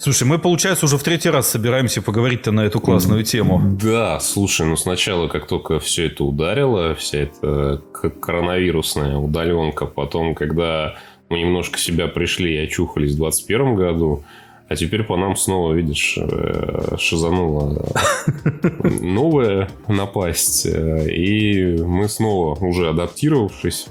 Слушай, мы, получается, уже в третий раз собираемся поговорить-то на эту классную тему. Да, слушай, сначала, как только все это ударило, вся эта коронавирусная удаленка, потом, когда мы немножко себя пришли и очухались в 2021 году, а теперь по нам снова, видишь, шизанула новая напасть. И мы снова, уже адаптировавшись,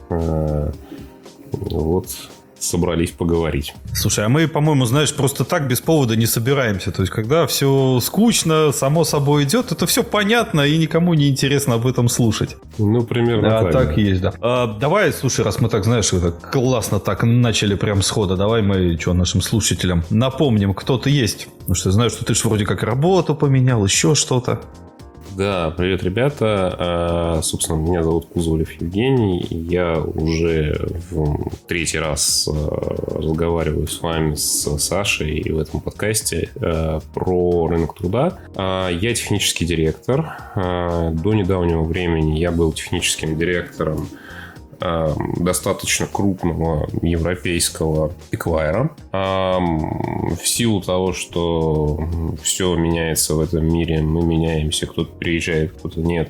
вот собрались поговорить. Слушай, а мы, по-моему, знаешь, просто так без повода не собираемся. То есть, когда все скучно, само собой идет, это все понятно, и никому не интересно об этом слушать. Примерно да, так. Так есть, да. Давай, слушай, раз мы так, знаешь, это классно так начали прям схода, давай мы, нашим слушателям напомним, кто ты есть. Потому что я знаю, что ты же вроде как работу поменял, еще что-то. Да, привет, ребята. Собственно, меня зовут Кузовлев Евгений. Я уже в третий раз разговариваю с вами, с Сашей, в этом подкасте про рынок труда. Я технический директор. До недавнего времени я был техническим директором достаточно крупного европейского эквайра. В силу того, что все меняется в этом мире, мы меняемся, кто-то переезжает, кто-то нет.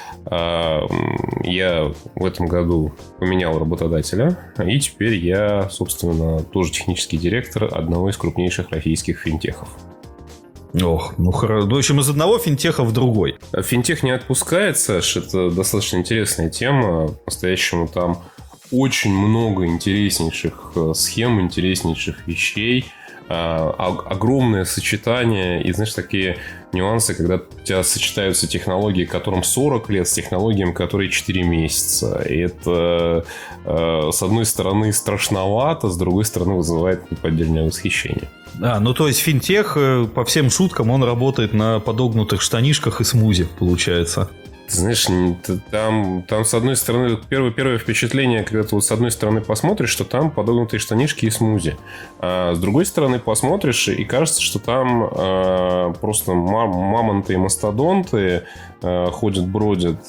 Я в этом году поменял работодателя, и теперь я, собственно, тоже технический директор одного из крупнейших российских финтехов. Ох, хорошо. В общем, из одного финтеха в другой. Финтех не отпускает, Саш. Это достаточно интересная тема. По-настоящему там очень много интереснейших схем, интереснейших вещей. Огромное сочетание. И, знаешь, такие нюансы, когда у тебя сочетаются технологии, которым 40 лет, с технологиями, которые 4 месяца. И это, с одной стороны, страшновато, с другой стороны, вызывает неподдельное восхищение. То есть финтех, по всем шуткам, он работает на подогнутых штанишках и смузи, получается. Ты знаешь, там с одной стороны, первое впечатление, когда ты с одной стороны посмотришь, что там подогнутые штанишки и смузи. А с другой стороны посмотришь, и кажется, что там просто мамонты и мастодонты ходят, бродят,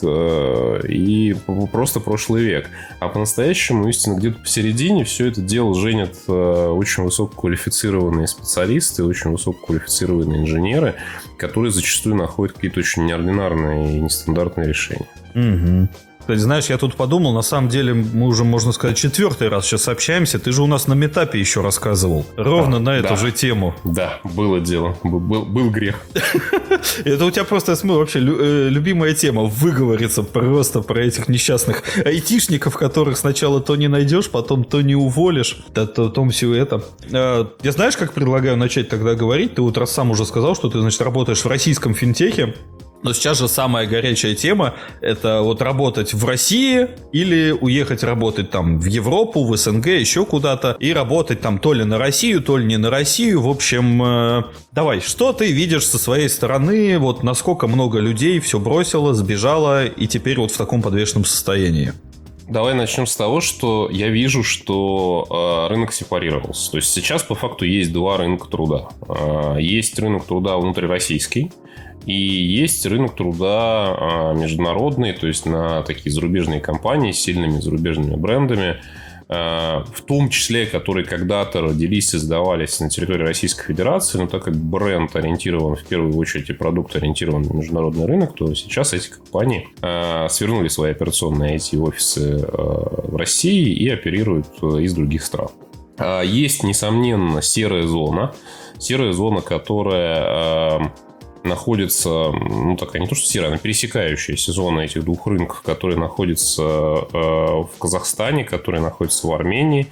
и просто прошлый век. А по-настоящему, истинно, где-то посередине все это дело женят очень высококвалифицированные специалисты, очень высококвалифицированные инженеры, которые зачастую находят какие-то очень неординарные и нестандартные решения. Угу. Кстати, знаешь, я тут подумал, на самом деле мы уже, можно сказать, 4-й раз сейчас общаемся. Ты же у нас на метапе еще рассказывал. Ровно на эту же тему. Да, было дело. Был грех. Это у тебя просто, я смотрю, вообще любимая тема. Выговориться просто про этих несчастных айтишников, которых сначала то не найдешь, потом то не уволишь. Потом все это. Я знаешь, как предлагаю начать тогда говорить? Ты вот раз сам уже сказал, что ты, значит, работаешь в российском финтехе. Но сейчас же самая горячая тема – это вот работать в России или уехать работать там в Европу, в СНГ, еще куда-то, и работать там то ли на Россию, то ли не на Россию. В общем, давай, что ты видишь со своей стороны, вот насколько много людей все бросило, сбежало и теперь вот в таком подвешенном состоянии? Давай начнем с того, что я вижу, что рынок сепарировался. То есть сейчас по факту есть два рынка труда. Есть рынок труда внутрироссийский, и есть рынок труда международный, то есть на такие зарубежные компании с сильными зарубежными брендами, в том числе, которые когда-то родились и создавались на территории Российской Федерации, но так как бренд ориентирован в первую очередь и продукт ориентирован на международный рынок, то сейчас эти компании свернули свои операционные IT-офисы в России и оперируют из других стран. Есть, несомненно, серая зона, которая находится, такая не то что серая, она пересекающаяся зона этих двух рынков, которые находятся в Казахстане, которые находятся в Армении,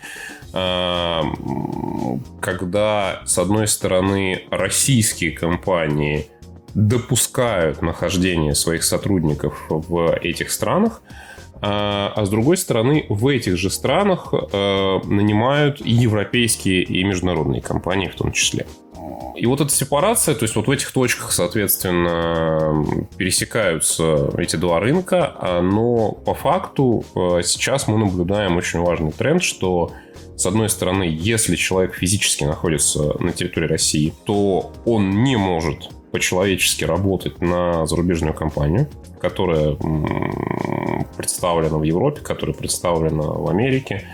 когда, с одной стороны, российские компании допускают нахождение своих сотрудников в этих странах, а с другой стороны, в этих же странах нанимают и европейские, и международные компании в том числе. И вот эта сепарация, то есть вот в этих точках, соответственно, пересекаются эти два рынка, но по факту сейчас мы наблюдаем очень важный тренд, что, с одной стороны, если человек физически находится на территории России, то он не может по-человечески работать на зарубежную компанию, которая представлена в Европе, которая представлена в Америке.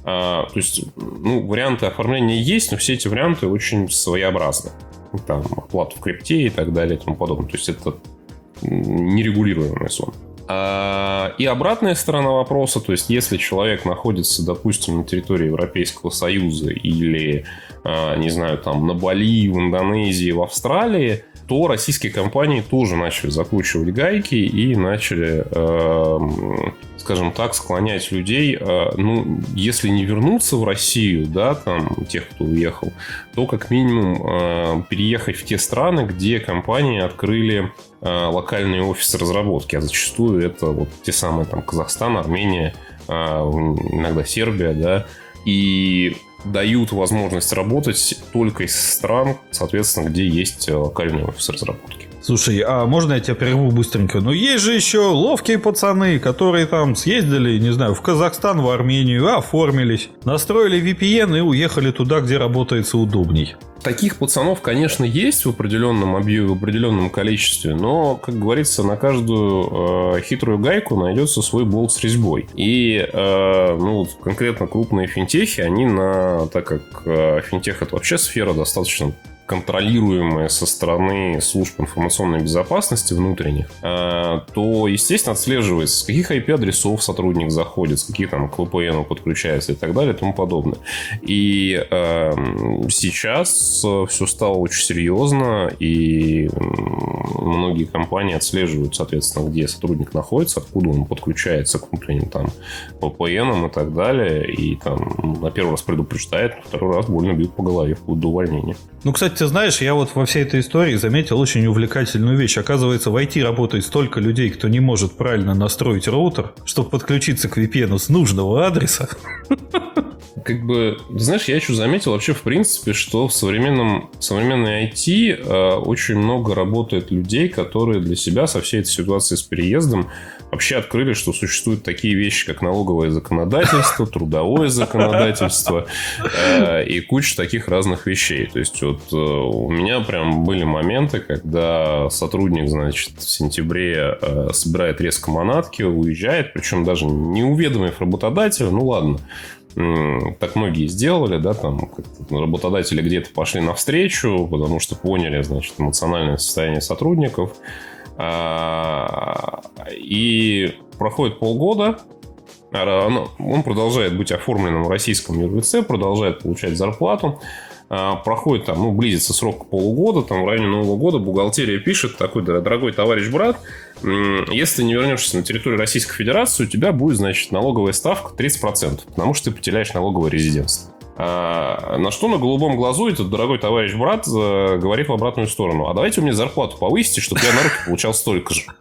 То есть, варианты оформления есть, но все эти варианты очень своеобразны. Там оплата в крипте и так далее и тому подобное. То есть, это нерегулируемая зона. И обратная сторона вопроса, то есть, если человек находится, допустим, на территории Европейского Союза или, не знаю, там на Бали, в Индонезии, в Австралии, то российские компании тоже начали закручивать гайки и начали, скажем так, склонять людей, если не вернуться в Россию, да, там, тех, кто уехал, то как минимум переехать в те страны, где компании открыли локальные офисы разработки, а зачастую это вот те самые там Казахстан, Армения, иногда Сербия, да, и дают возможность работать только из стран, соответственно, где есть локальные офисы разработки. Слушай, а можно я тебя прерву быстренько? Ну, есть же еще ловкие пацаны, которые там съездили, не знаю, в Казахстан, в Армению, оформились, настроили VPN и уехали туда, где работается удобней. Таких пацанов, конечно, есть в определенном объеме, в определенном количестве, но, как говорится, на каждую хитрую гайку найдется свой болт с резьбой. И конкретно крупные финтехи, они так как финтех — это вообще сфера достаточно контролируемые со стороны служб информационной безопасности внутренних, то, естественно, отслеживается, с каких IP-адресов сотрудник заходит, с каких там к VPN подключается и так далее и тому подобное. И сейчас все стало очень серьезно, и многие компании отслеживают, соответственно, где сотрудник находится, откуда он подключается к внутренним там VPN и так далее, и там на первый раз предупреждает, на второй раз больно бьют по голове вплоть до увольнения. Ну, кстати, ты знаешь, я вот во всей этой истории заметил очень увлекательную вещь. Оказывается, в IT работает столько людей, кто не может правильно настроить роутер, чтобы подключиться к VPN с нужного адреса. Знаешь, я еще заметил вообще, в принципе, что в современной IT очень много работает людей, которые для себя со всей этой ситуацией с переездом вообще открыли, что существуют такие вещи, как налоговое законодательство, трудовое законодательство и куча таких разных вещей. То есть, вот у меня прям были моменты, когда сотрудник, значит, в сентябре собирает резко манатки, уезжает, причем даже не уведомив работодателя, ну ладно, так многие сделали, да, там работодатели где-то пошли навстречу, потому что поняли, значит, эмоциональное состояние сотрудников. И проходит полгода, он продолжает быть оформленным в российском юрлице, продолжает получать зарплату. Проходит там, близится срок полугода, там в районе Нового года бухгалтерия пишет: такой: дорогой товарищ брат, если ты не вернешься на территорию Российской Федерации, у тебя будет, значит, налоговая ставка 30%, потому что ты потеряешь налоговое резидентство. На что на голубом глазу этот дорогой товарищ брат говорит в обратную сторону: а давайте у меня зарплату повысите, чтобы я на руки получал столько же.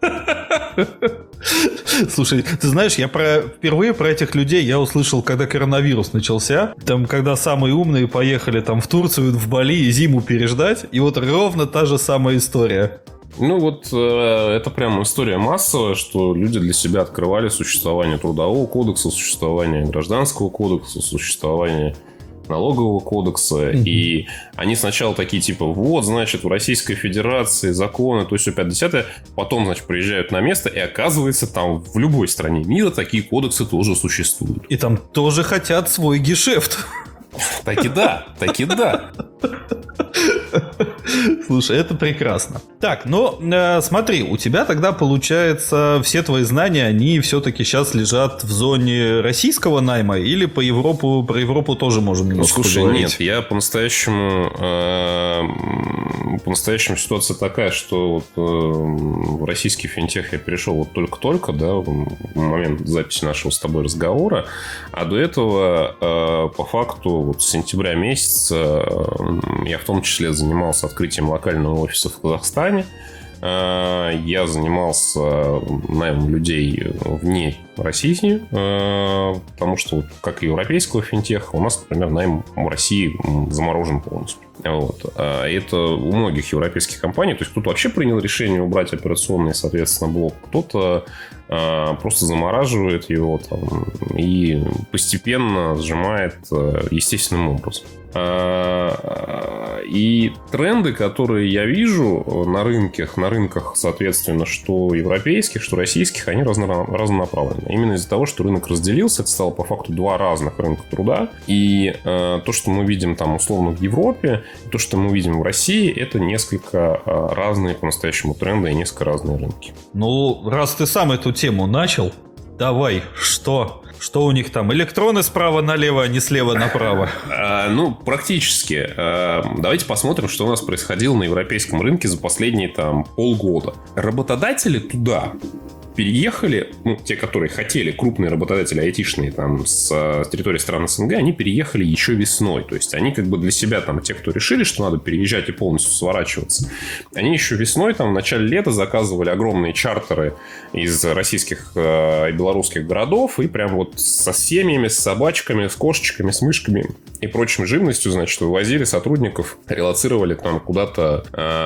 Слушай, ты знаешь, впервые про этих людей я услышал, когда коронавирус начался. Там, когда самые умные поехали там в Турцию, в Бали и зиму переждать. И вот ровно та же самая история. Это прям история массовая, что люди для себя открывали существование трудового кодекса, существование гражданского кодекса, существование налогового кодекса, и они сначала такие, типа, вот, значит, в Российской Федерации законы, то есть 50-е, потом, значит, приезжают на место, и оказывается, там в любой стране мира такие кодексы тоже существуют. И там тоже хотят свой гешефт. Так и да. Слушай, это прекрасно. Так, смотри, у тебя тогда, получается, все твои знания, они все-таки сейчас лежат в зоне российского найма, или про Европу тоже можем немножко поговорить? Нет, я по-настоящему ситуация такая, что в российский финтех я перешел вот только-только, да, в момент записи нашего с тобой разговора, а до этого, по факту, вот с сентября месяца я в том числе занимался открытием локального офиса в Казахстане. Я занимался наймом людей вне России, потому что, как и европейского финтеха, у нас, например, найм в России заморожен полностью. Вот. Это у многих европейских компаний. То есть кто-то вообще принял решение убрать операционный, соответственно, блок, кто-то просто замораживает его там, и постепенно сжимает естественным образом. И тренды, которые я вижу на рынках, соответственно, что европейских, что российских, они разнонаправлены. Именно из-за того, что рынок разделился, это стало по факту два разных рынка труда. И то, что мы видим там условно в Европе, и то, что мы видим в России, это несколько разные по-настоящему тренды и несколько разные рынки. Ну, раз ты сам эту тему начал, давай, что? Что у них там? Электроны справа налево, а не слева направо? Ну, практически. Давайте посмотрим, что у нас происходило на европейском рынке за последние там полгода. Работодатели туда переехали, ну, те, которые хотели, крупные работодатели айтишные там с территории стран СНГ, они переехали еще весной. То есть они как бы для себя там, те, кто решили, что надо переезжать и полностью сворачиваться, они еще весной, там, в начале лета заказывали огромные чартеры из российских и белорусских городов и прям вот со семьями, с собачками, с кошечками, с мышками и прочим живностью, значит, вывозили сотрудников, релоцировали там куда-то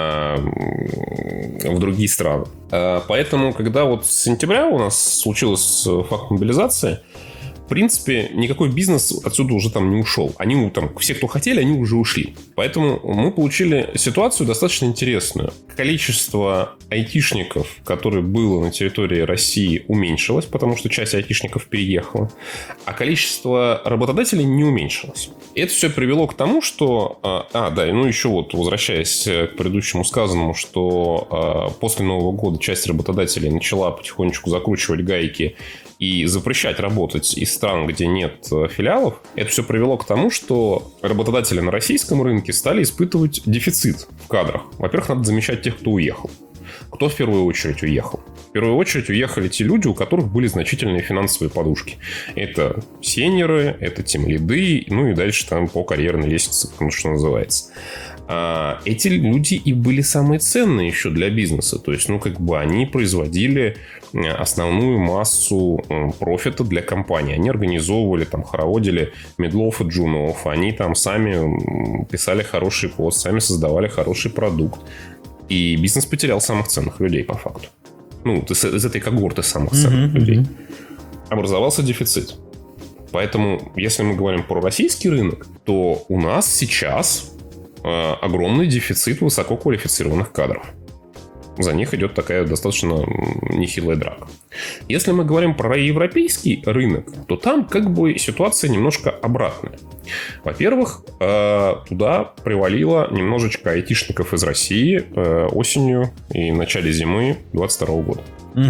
в другие страны. Поэтому, когда вот с сентября у нас случилась факт мобилизации, в принципе, никакой бизнес отсюда уже там не ушел. Они там, все, кто хотели, они уже ушли. Поэтому мы получили ситуацию достаточно интересную. Количество айтишников, которое было на территории России, уменьшилось, потому что часть айтишников переехала, а количество работодателей не уменьшилось. И это все привело к тому, что... да, ну еще вот, возвращаясь к предыдущему сказанному, что после Нового года часть работодателей начала потихонечку закручивать гайки и запрещать работать из стран, где нет филиалов, это все привело к тому, что работодатели на российском рынке стали испытывать дефицит в кадрах. Во-первых, надо замещать тех, кто уехал. Кто в первую очередь уехал? В первую очередь уехали те люди, у которых были значительные финансовые подушки. Это сеньоры, это тимлиды, ну и дальше там по карьерной лестнице, что называется. Эти люди и были самые ценные еще для бизнеса. То есть, ну, как бы они производили основную массу профита для компании. Они организовывали, там, хороводили медлов и джунов. Они там сами писали хороший код, сами создавали хороший продукт. И бизнес потерял самых ценных людей, по факту. Ну, из этой когорты самых ценных людей. Образовался дефицит. Поэтому, если мы говорим про российский рынок, то у нас сейчас огромный дефицит высококвалифицированных кадров. За них идет такая достаточно нехилая драка. Если мы говорим про европейский рынок, то там как бы ситуация немножко обратная. Во-первых, туда привалило немножечко айтишников из России осенью и в начале зимы 2022 года.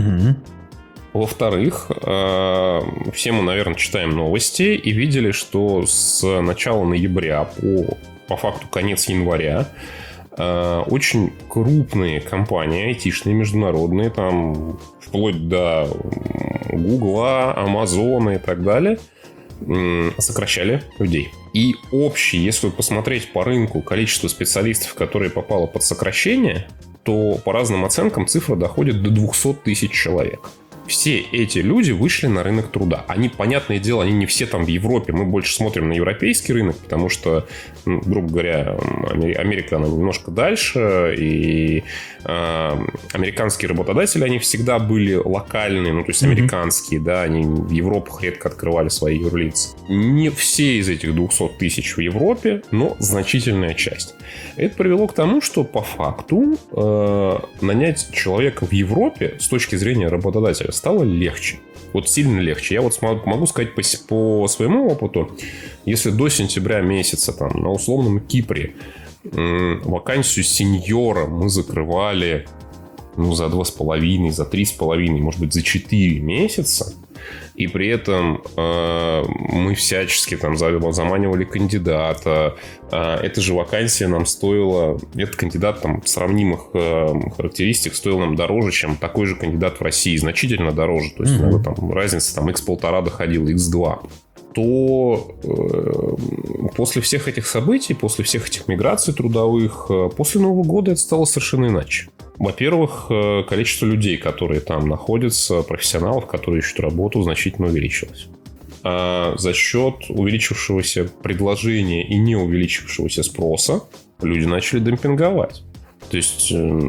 Во-вторых, все мы, наверное, читаем новости и видели, что с начала ноября по факту конец января очень крупные компании айтишные, международные, там вплоть до Гугла, Амазона и так далее, сокращали людей. И общее, если посмотреть по рынку количество специалистов, которые попало под сокращение, то по разным оценкам цифра доходит до 200 тысяч человек. Все эти люди вышли на рынок труда. Они, понятное дело, они не все там в Европе. Мы больше смотрим на европейский рынок, потому что, грубо говоря, Америка, она немножко дальше. И американские работодатели, они всегда были локальные, ну, то есть американские, да, они в Европах редко открывали свои юрлицы. Не все из этих 200 тысяч в Европе, но значительная часть. Это привело к тому, что по факту нанять человека в Европе с точки зрения работодателя стало легче. Вот сильно легче. Я вот могу сказать по своему опыту, если до сентября месяца там, на условном Кипре вакансию сеньора мы закрывали за 2,5, за 3,5, может быть, за 4 месяца, и при этом мы всячески там заманивали кандидата. Эта же вакансия нам стоила, этот кандидат там сравнимых характеристик стоил нам дороже, чем такой же кандидат в России, значительно дороже. То есть там разница там x1,5 доходила, x2. То после всех этих событий, после всех этих миграций трудовых, после Нового года это стало совершенно иначе. Во-первых, количество людей, которые там находятся, профессионалов, которые ищут работу, значительно увеличилось. А за счет увеличившегося предложения и не увеличившегося спроса люди начали демпинговать. То есть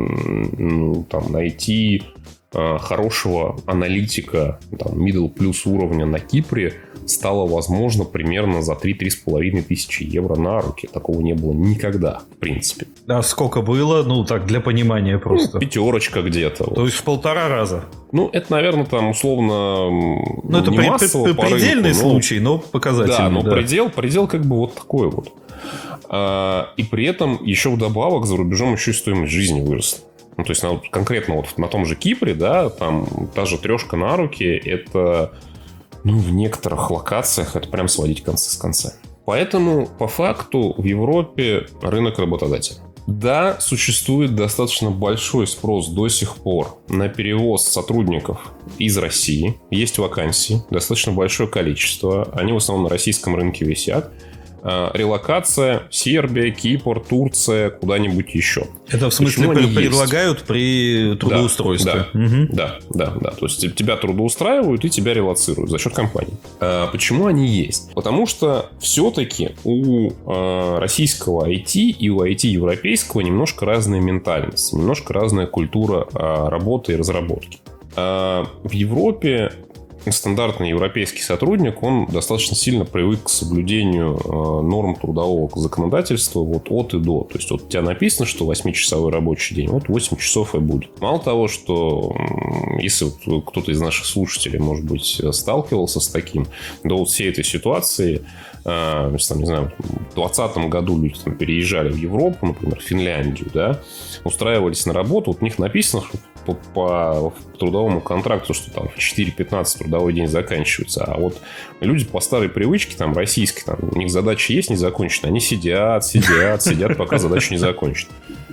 там, найти хорошего аналитика, там, middle плюс уровня на Кипре стало возможно примерно за 3-3,5 тысячи евро на руки. Такого не было никогда, в принципе. А сколько было? Ну, так, для понимания просто. 5 где-то. То есть в 1,5 раза. Ну, это, наверное, там условно... Ну, это предельный рынку, случай, но показательный. Да, но предел как бы вот такой вот. И при этом еще вдобавок за рубежом еще и стоимость жизни выросла. Ну, то есть, конкретно вот на том же Кипре, да, там та же 3 на руки, это, ну, в некоторых локациях это прям сводить концы с концами. Поэтому, по факту, в Европе рынок работодателя. Да, существует достаточно большой спрос до сих пор на перевоз сотрудников из России. Есть вакансии, достаточно большое количество. Они в основном на российском рынке висят. Релокация, Сербия, Кипр, Турция, куда-нибудь еще. Это в смысле предлагают при трудоустройстве? Да. То есть тебя трудоустраивают и тебя релоцируют за счет компании. Почему они есть? Потому что все-таки у российского IT и у IT европейского немножко разная ментальность, немножко разная культура работы и разработки. В Европе стандартный европейский сотрудник, он достаточно сильно привык к соблюдению норм трудового законодательства вот от и до. То есть, вот у тебя написано, что 8-часовой рабочий день, вот 8 часов и будет. Мало того, что если вот кто-то из наших слушателей, может быть, сталкивался с таким, до вот всей этой ситуации, там, не знаю, в 2020 году люди там переезжали в Европу, например, в Финляндию, да, устраивались на работу, вот у них написано, что по трудовому контракту, что там в 4:15 трудовой день заканчивается. А вот люди по старой привычке, там, российской, там, у них задача есть не закончена, они сидят, пока задача не закончена.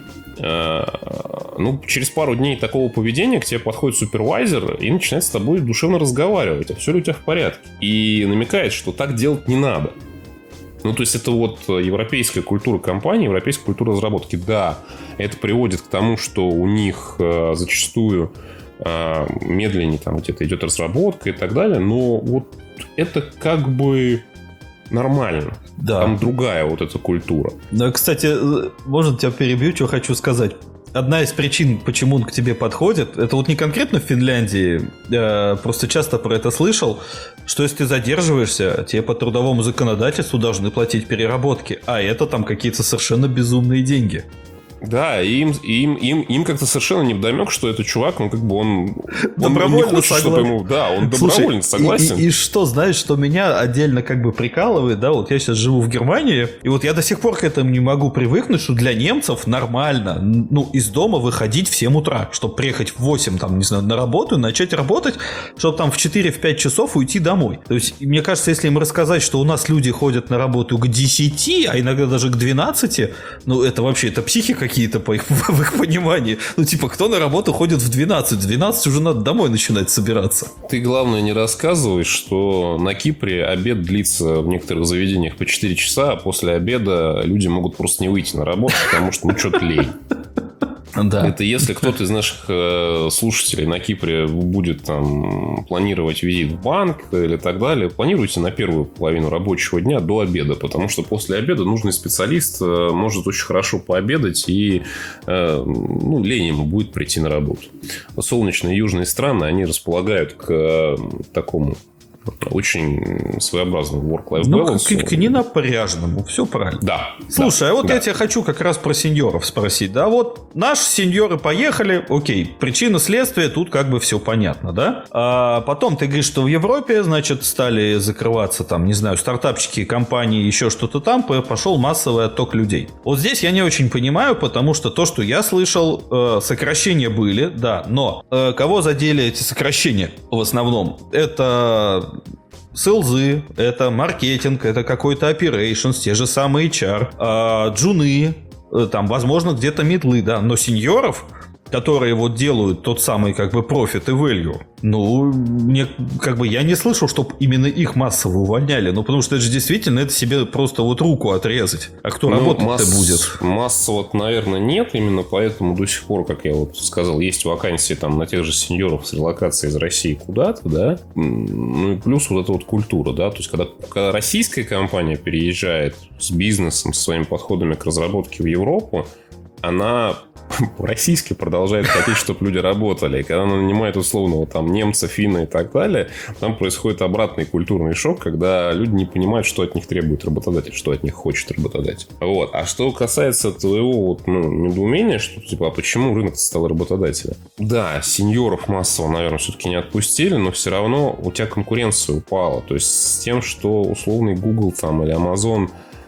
Ну, через пару дней такого поведения к тебе подходит супервайзер и начинает с тобой душевно разговаривать. А все ли у тебя в порядке? И намекает, что так делать не надо. Ну, то есть, это вот европейская культура компании, европейская культура разработки. Да, это приводит к тому, что у них зачастую медленнее там где-то идет разработка и так далее. Но вот это как бы нормально. Да. Там другая вот эта культура. Да, кстати, можно тебя перебью, что хочу сказать. Одна из причин, почему он к тебе подходит, это вот не конкретно в Финляндии, я просто часто про это слышал, что если ты задерживаешься, тебе по трудовому законодательству должны платить переработки, а это там какие-то совершенно безумные деньги. Да, им как-то совершенно невдомек, что этот чувак, он как бы он добровольно не хочет, чтобы ему... Да, он добровольно согласен. И что, знаешь, что меня отдельно как бы прикалывает, да, вот я сейчас живу в Германии, и вот я до сих пор к этому не могу привыкнуть, что для немцев нормально, ну, из дома выходить в 7 утра, чтобы приехать в 8, там, не знаю, на работу, начать работать, чтобы там в 4-5 часов уйти домой. То есть, мне кажется, если им рассказать, что у нас люди ходят на работу к 10, а иногда даже к 12, ну, это вообще, это психика какие-то в их понимании. Ну, типа, кто на работу ходит в 12? В 12 уже надо домой начинать собираться. Ты, главное, не рассказывай, что на Кипре обед длится в некоторых заведениях по 4 часа, а после обеда люди могут просто не выйти на работу, потому что, ну, что-то лень. Да. Это если кто-то из наших слушателей на Кипре будет там планировать визит в банк или так далее, планируйте на первую половину рабочего дня до обеда, потому что после обеда нужный специалист может очень хорошо пообедать и ну, лень ему будет прийти на работу. Солнечные южные страны, они располагают к такому очень своеобразному work-life balance. Ну, к ненапряжному, все правильно. Да. Слушай, да, а вот да. я тебя хочу как раз про сеньоров спросить. Да, вот наши сеньоры поехали, окей, причина следствия, тут как бы все понятно, да? А потом ты говоришь, что в Европе, значит, стали закрываться там, не знаю, стартапчики, компании, еще что-то там, пошел массовый отток людей. Вот здесь я не очень понимаю, потому что то, что я слышал, сокращения были, да, но кого задели эти сокращения в основном? Это селзы, это маркетинг, это какой-то operations, те же самые HR, джуны, там, возможно, где-то мидлы, да, но сеньоров, которые вот делают тот самый как бы профит и value, ну, мне, как бы я не слышал, чтобы именно их массово увольняли, ну, потому что это же действительно, это себе просто вот руку отрезать, а кто работать-то будет? Массово, наверное, нет, именно поэтому до сих пор, как я вот сказал, есть вакансии там на тех же сеньоров с релокацией из России куда-то, да, ну, и плюс вот эта вот культура, да, то есть, когда российская компания переезжает с бизнесом, со своими подходами к разработке в Европу, она по-российски продолжает хотеть, чтобы люди работали. И когда она нанимает условного там немца, финна и так далее, там происходит обратный культурный шок, когда люди не понимают, что от них требует работодатель, что от них хочет работодатель. Вот. А что касается твоего недоумения, что типа, а почему рынок стал работодателем? Да, сеньоров массово, наверное, все-таки не отпустили, но все равно у тебя конкуренция упала. То есть с тем, что условный Google там или Amazon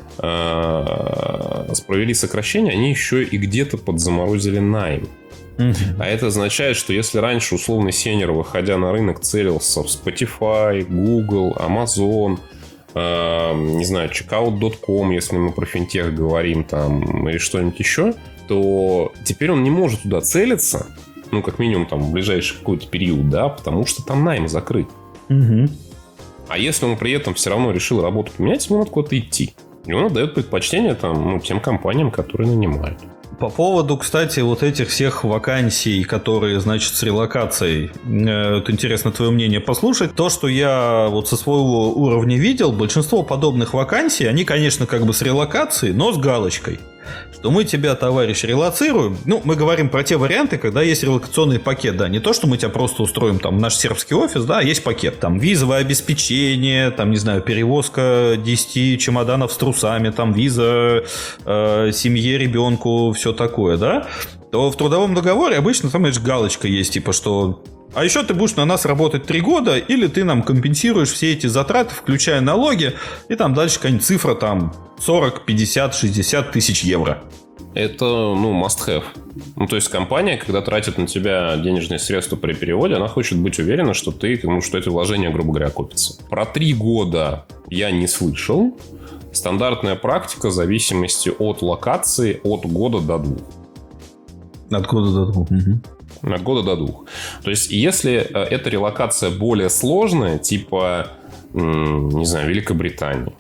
провели сокращение, они еще и где-то подзаморозили найм. А это означает, что если раньше условный сеньор, выходя на рынок, целился в Spotify, Google, Amazon, не знаю, checkout.com, если мы про финтех говорим, там, или что-нибудь еще, то теперь он не может туда целиться, ну, как минимум, там, в ближайший какой-то период, да, потому что там найм закрыт. А если он при этом все равно решил работу поменять, ему надо куда-то идти. И он отдает предпочтение там, тем компаниям, которые нанимают. По поводу, кстати, вот этих всех вакансий, которые, значит, с релокацией, вот интересно твое мнение послушать. То, что я вот со своего уровня видел, большинство подобных вакансий, они, конечно, как бы с релокацией, но с галочкой. Что мы тебя, товарищ, релоцируем. Ну, мы говорим про те варианты, когда есть релокационный пакет, да. Не то, что мы тебя просто устроим там в наш сербский офис, да, есть пакет. Там визовое обеспечение, там, не знаю, перевозка 10 чемоданов с трусами, там виза семье, ребенку, все такое, да. То в трудовом договоре обычно там, знаешь, галочка есть, типа, что... А еще ты будешь на нас работать 3 года, или ты нам компенсируешь все эти затраты, включая налоги, и там дальше какая-нибудь цифра там 40, 50, 60 тысяч евро. Это, must have. Ну, то есть компания, когда тратит на тебя денежные средства при переводе, она хочет быть уверена, что что эти вложения, грубо говоря, окупятся. Про 3 года я не слышал. Стандартная практика в зависимости от локации от года до 2. От года до 2. От года до 2. То есть, если эта релокация более сложная, типа, не знаю, Великобритании,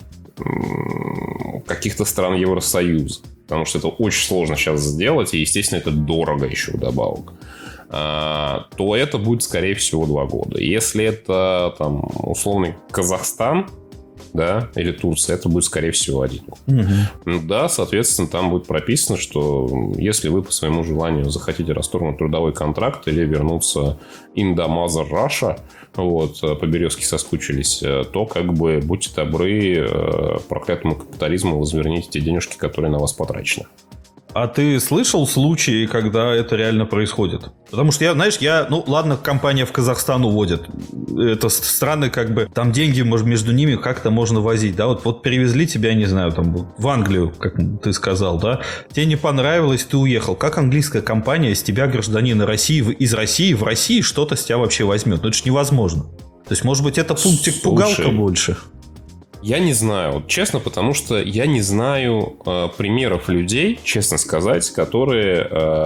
каких-то стран Евросоюза, потому что это очень сложно сейчас сделать, и, естественно, это дорого еще вдобавок, то это будет, скорее всего, 2 года. Если это, там, условный Казахстан, да, или Турция, это будет, скорее всего, 1 год. Да, соответственно, там будет прописано, что если вы по своему желанию захотите расторгнуть трудовой контракт или вернуться in the mother Russia, вот, по березке соскучились, то, как бы, будьте добры, проклятому капитализму возверните те денежки, которые на вас потрачены. А ты слышал случаи, когда это реально происходит? Потому что ладно, компания в Казахстан уводит. Это страны, как бы, там деньги между ними как-то можно возить, да? Вот перевезли тебя, не знаю, там, в Англию, как ты сказал, да? Тебе не понравилось, ты уехал. Как английская компания с тебя, гражданина России, из России в России что-то с тебя вообще возьмет? Ну, это же невозможно. То есть, может быть, это пунктик-пугалка больше? Я не знаю, вот честно, потому что я не знаю примеров людей, честно сказать, которые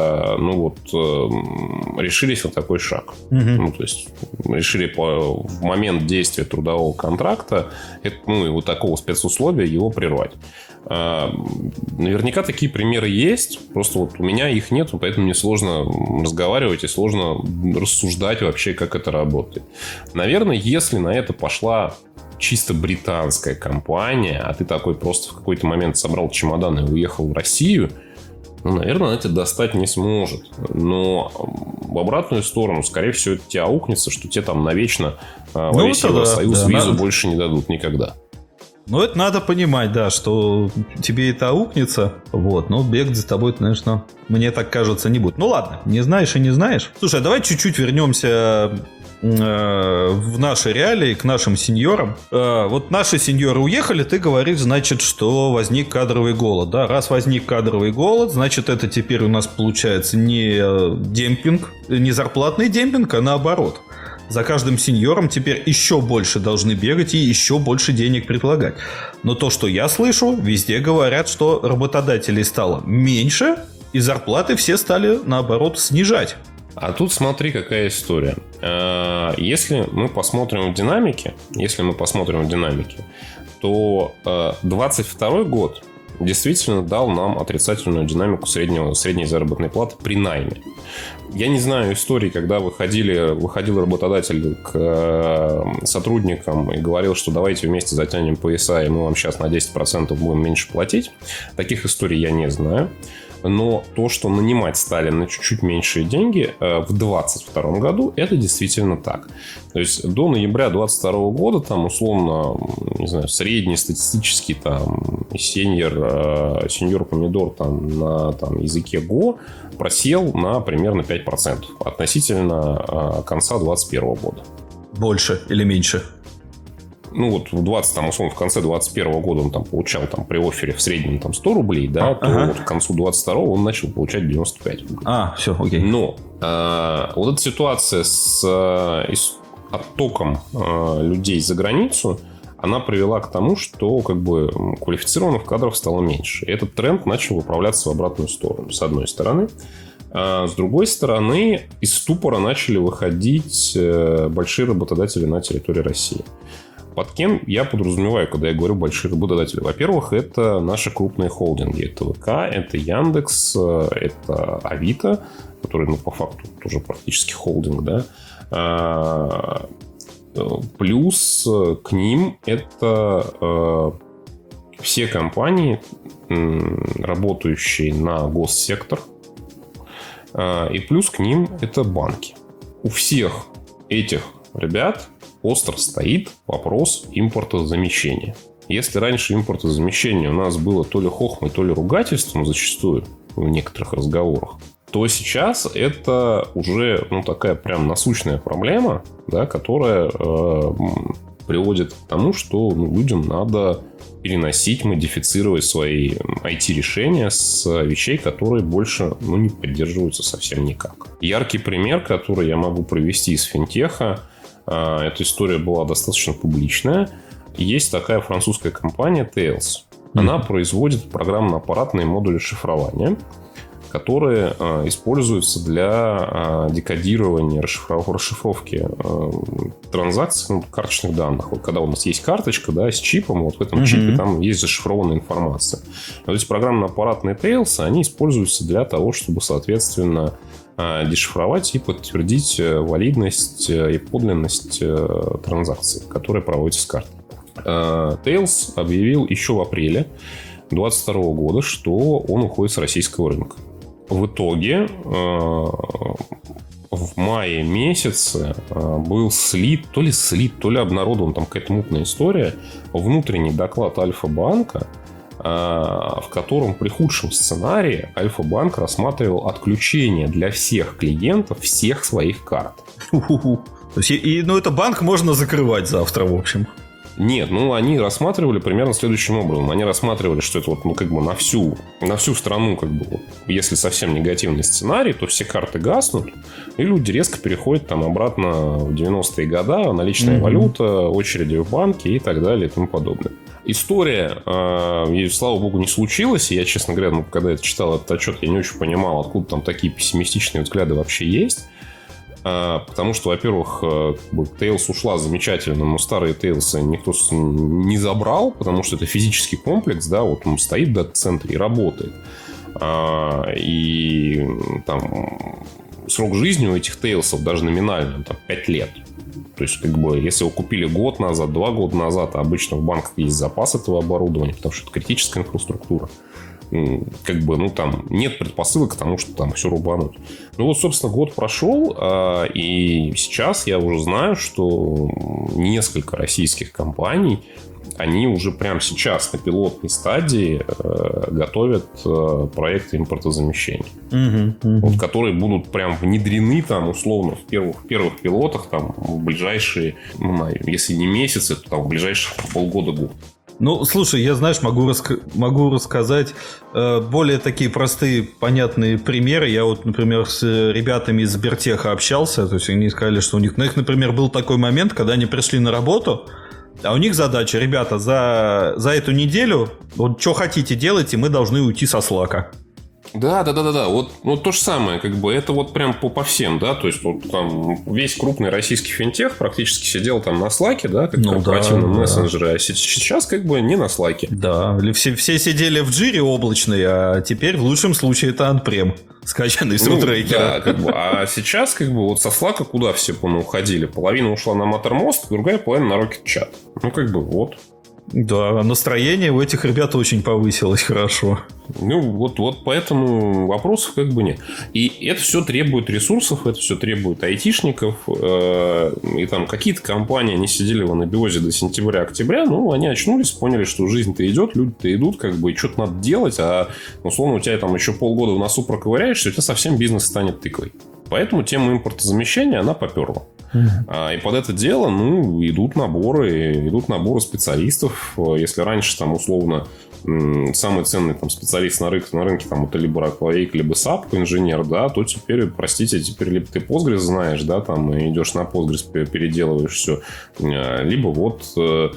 решились на такой шаг. Ну, то есть решили в момент действия трудового контракта вот такого спецусловия его прервать. Наверняка такие примеры есть, просто вот у меня их нет, поэтому мне сложно разговаривать и сложно рассуждать вообще, как это работает. Наверное, если на это пошла чисто британская компания, а ты такой просто в какой-то момент собрал чемодан и уехал в Россию, наверное, она тебя достать не сможет. Но в обратную сторону, скорее всего, это тебе аукнется, что тебе там навечно во весь Евросоюз визу больше не дадут никогда. Ну, это надо понимать, да, что тебе это аукнется, вот, но бегать за тобой, конечно, мне так кажется, не будет. Ну, ладно, не знаешь и не знаешь. Слушай, а давай чуть-чуть вернемся в наши реалии, к нашим сеньорам. Вот наши сеньоры уехали, ты говоришь, значит, что возник кадровый голод, да? Раз возник кадровый голод, значит, это теперь у нас получается не демпинг, не зарплатный демпинг, а наоборот. За каждым сеньором теперь еще больше должны бегать и еще больше денег предлагать. Но то, что я слышу, везде говорят, что работодателей стало меньше, и зарплаты все стали, наоборот, снижать. А тут смотри, какая история. Если мы посмотрим в динамике, то 22 год действительно дал нам отрицательную динамику средней заработной платы при найме. Я не знаю истории, когда выходил работодатель к сотрудникам и говорил, что давайте вместе затянем пояса, и мы вам сейчас на 10% будем меньше платить. Таких историй я не знаю. Но то, что нанимать стали на чуть-чуть меньшие деньги в 2022 году, это действительно так. То есть до ноября 2022 года там условно, не знаю, средний статистический там сеньор помидор там на языке Go просел на примерно 5% относительно конца 2021 года. Больше или меньше? Ну, вот в конце 2021 года он там получал там, при оффере в среднем там, 100 рублей, да, то вот к концу 2022 он начал получать 95 рублей. Все, окей. Но вот эта ситуация с оттоком людей за границу, она привела к тому, что как бы квалифицированных кадров стало меньше. И этот тренд начал выправляться в обратную сторону, с одной стороны. А с другой стороны, из ступора начали выходить большие работодатели на территории России. Под кем я подразумеваю, когда я говорю большие работодатели? Во-первых, это наши крупные холдинги. Это ВК, это Яндекс, это Авито, который, по факту тоже практически холдинг, да. Плюс к ним это все компании, работающие на госсектор. И плюс к ним это банки. У всех этих ребят остро стоит вопрос импортозамещения. Если раньше импортозамещение у нас было то ли хохмой, то ли ругательством зачастую в некоторых разговорах, то сейчас это уже такая прям насущная проблема, да, которая приводит к тому, что людям надо переносить, модифицировать свои IT-решения с вещей, которые больше не поддерживаются совсем никак. Яркий пример, который я могу привести из финтеха, эта история была достаточно публичная. Есть такая французская компания Tails. Она производит программно-аппаратные модули шифрования, которые используются для декодирования, расшифровки транзакций, карточных данных. Вот когда у нас есть карточка, да, с чипом, вот в этом чипе там есть зашифрованная информация. Вот эти программно-аппаратные Tails, они используются для того, чтобы, соответственно, дешифровать и подтвердить валидность и подлинность транзакций, которые проводятся с картой. Tails объявил еще в апреле 2022 года, что он уходит с российского рынка. В итоге в мае месяце был слит, то ли обнародован, там какая-то мутная история, внутренний доклад Альфа-банка, в котором при худшем сценарии Альфа-банк рассматривал отключение для всех клиентов всех своих карт. То есть, это банк можно закрывать завтра, в общем. Нет, они рассматривали примерно следующим образом. Они рассматривали, что это на всю страну, если совсем негативный сценарий, то все карты гаснут, и люди резко переходят обратно в 90-е годы, наличная валюта, очереди в банке и так далее и тому подобное. История, слава богу, не случилась. И я, честно говоря, когда я читал этот отчет, я не очень понимал, откуда там такие пессимистичные взгляды вообще есть. Потому что, во-первых, Tails ушла замечательно, но старые Tails никто не забрал, потому что это физический комплекс, да, вот он стоит в дата-центре и работает. И там срок жизни у этих Tails даже номинально 5 лет. То есть, если его купили год назад, 2 года назад, а обычно в банках есть запас этого оборудования, потому что это критическая инфраструктура, там нет предпосылок к тому, что там все рубанут. Собственно, год прошел, и сейчас я уже знаю, что несколько российских компаний, они уже прямо сейчас на пилотной стадии готовят проекты импортозамещения, которые будут прям внедрены условно в первых пилотах в ближайшие, если не месяцы, то в ближайшие полгода-год. Слушай, я, могу рассказать более такие простые, понятные примеры. Я например, с ребятами из Сбертеха общался. То есть они сказали, что у них, например, был такой момент, когда они пришли на работу, а у них задача: ребята, за эту неделю что хотите делайте, мы должны уйти со Slack'а. Да. Вот то же самое, это прям по всем, да, то есть там весь крупный российский финтех практически сидел на Slack'е, да, как корпоративном мессенджере, а сейчас не на Slack'е. Да, все сидели в Jira облачной, а теперь в лучшем случае это on-prem, скачанный с рутрекера. Да, а сейчас со Slack'а куда все уходили? Половина ушла на Mattermost, другая половина на Rocket Chat. Вот. Да, настроение у этих ребят очень повысилось хорошо. Ну, вот поэтому вопросов как бы нет. И это все требует ресурсов, это все требует айтишников. И там какие-то компании, они сидели в анабиозе до сентября-октября, ну, они очнулись, поняли, что жизнь-то идет, люди-то идут, как бы, и что-то надо делать, а, условно, у тебя там еще полгода в носу проковыряешься, у тебя совсем бизнес станет тыквой. Поэтому тема импортозамещения, она поперла. И под это дело, ну, идут наборы специалистов. Если раньше, там, условно, самый ценный там специалист на рынке там, это либо Rockwave, либо SAP инженер, да, то теперь, простите, либо ты Postgres знаешь, да, там, и идешь на Postgres, переделываешь все, либо вот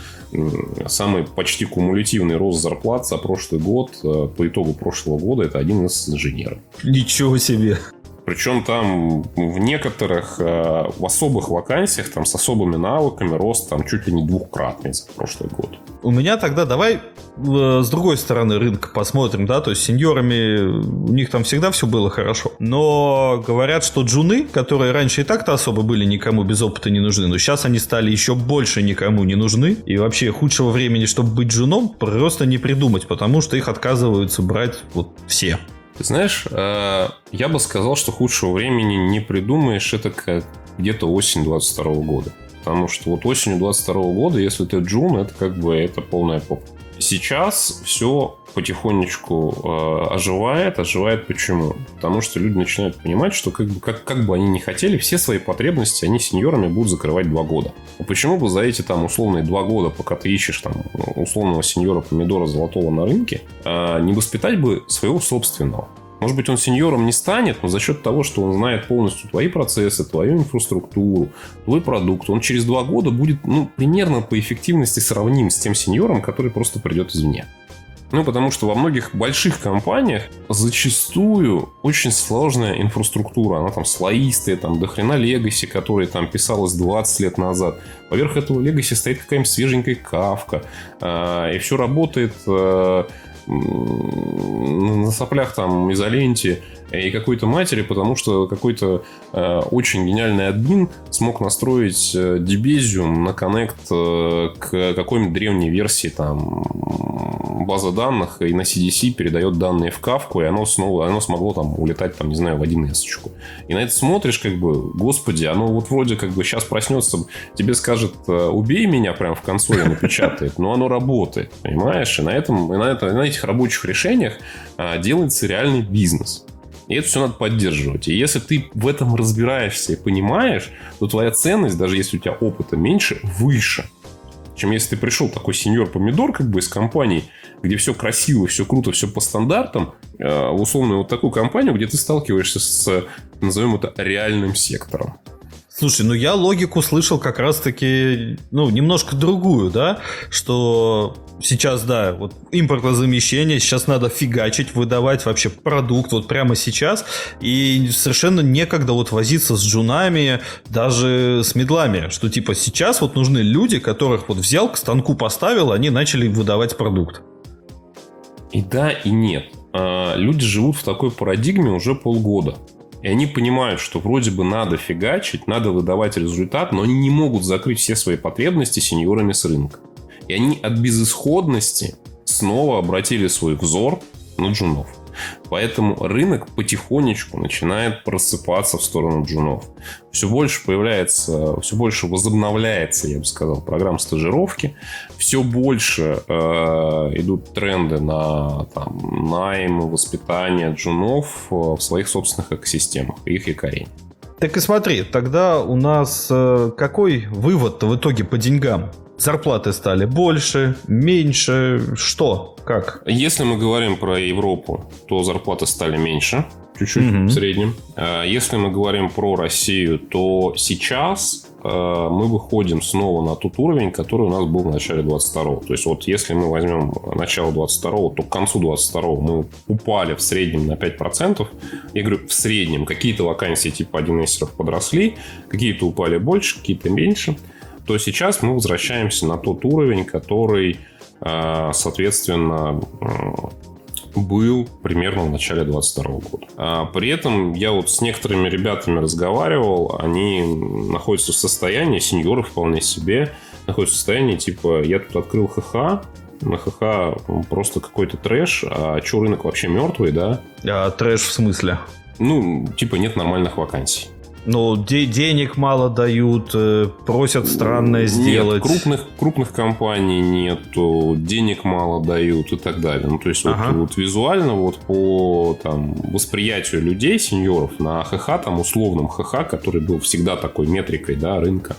самый почти кумулятивный рост зарплат за прошлый год, по итогу прошлого года, это один из инженеров. Ничего себе! Причем там в некоторых, в особых вакансиях, там с особыми навыками рост там чуть ли не двукратный за прошлый год. У меня тогда давай с другой стороны рынка посмотрим, да, то есть с сеньорами у них там всегда все было хорошо. Но говорят, что джуны, которые раньше и так-то особо были никому без опыта не нужны, но сейчас они стали еще больше никому не нужны. И вообще худшего времени, чтобы быть джуном, просто не придумать, потому что их отказываются брать вот все. Ты знаешь, я бы сказал, что худшего времени не придумаешь, это где-то осень 22 года. Потому что вот осенью 22 года, если ты джун, это как бы это полная попа. Сейчас все потихонечку оживает. Почему? Потому что люди начинают понимать, что как бы они ни хотели, все свои потребности они сеньорами будут закрывать 2 года. Почему бы за эти там условные 2 года, пока ты ищешь там условного сеньора помидора золотого на рынке, не воспитать бы своего собственного? Может быть, он сеньором не станет, но за счет того, что он знает полностью твои процессы, твою инфраструктуру, твой продукт, он через 2 года будет, ну, примерно по эффективности сравним с тем сеньором, который просто придет извне. Ну, потому что во многих больших компаниях зачастую очень сложная инфраструктура. Она там слоистая, там дохрена легаси, которая там писалась 20 лет назад. Поверх этого легаси стоит какая-нибудь свеженькая кавка. И все работает на соплях там изоленте и какой-то матери, потому что какой-то очень гениальный админ смог настроить Debezium на коннект к какой-нибудь древней версии там базы данных и на CDC передает данные в кавку, и оно смогло там улетать там, не знаю, в 1С-очку. И на это смотришь, как бы, господи, оно вот вроде как бы сейчас проснется, тебе скажет, убей меня прям в консоли напечатает, но оно работает, понимаешь? И на этих рабочих решениях делается реальный бизнес. И это все надо поддерживать. И если ты в этом разбираешься и понимаешь, то твоя ценность, даже если у тебя опыта меньше, выше, чем если ты пришел такой сеньор-помидор как бы из компании, где все красиво, все круто, все по стандартам, в условную вот такую компанию, где ты сталкиваешься с, назовем это, реальным сектором. Слушай, ну я логику слышал как раз-таки, ну, немножко другую, да, что сейчас, да, вот импортозамещение, сейчас надо фигачить, выдавать вообще продукт вот прямо сейчас, и совершенно некогда вот возиться с джунами, даже с медлами, что типа сейчас вот нужны люди, которых вот взял, к станку поставил, они начали выдавать продукт. И да, и нет. Люди живут в такой парадигме уже полгода. И они понимают, что вроде бы надо фигачить, надо выдавать результат, но они не могут закрыть все свои потребности сеньорами с рынка. И они от безысходности снова обратили свой взор на джунов. Поэтому рынок потихонечку начинает просыпаться в сторону джунов. Все больше возобновляется, я бы сказал, программ стажировки. Все больше идут тренды на найм и воспитание джунов в своих собственных экосистемах, их якорей. Так и смотри, тогда у нас какой вывод-то в итоге по деньгам? Зарплаты стали больше, меньше, что, как? Если мы говорим про Европу, то зарплаты стали меньше, чуть-чуть в среднем. Если мы говорим про Россию, то сейчас мы выходим снова на тот уровень, который у нас был в начале 22-го. То есть вот если мы возьмем начало 22-го, то к концу 22-го мы упали в среднем на 5%. Я говорю, в среднем. Какие-то вакансии типа 1С подросли, какие-то упали больше, какие-то меньше. То сейчас мы возвращаемся на тот уровень, который, соответственно, был примерно в начале 2022 года. При этом я вот с некоторыми ребятами разговаривал, они находятся в состоянии, сеньоры вполне себе, находится в состоянии, типа, я тут открыл ХХ, на ХХ просто какой-то трэш, а что, рынок вообще мертвый, да? А трэш в смысле? Ну, типа, нет нормальных вакансий. Ну, денег мало дают, просят странное сделать. Нет, крупных компаний нету, денег мало дают и так далее. Ну, то есть, вот визуально, вот по там, восприятию людей, сеньоров, на ХХ, там, условном ХХ, который был всегда такой метрикой, да, рынка,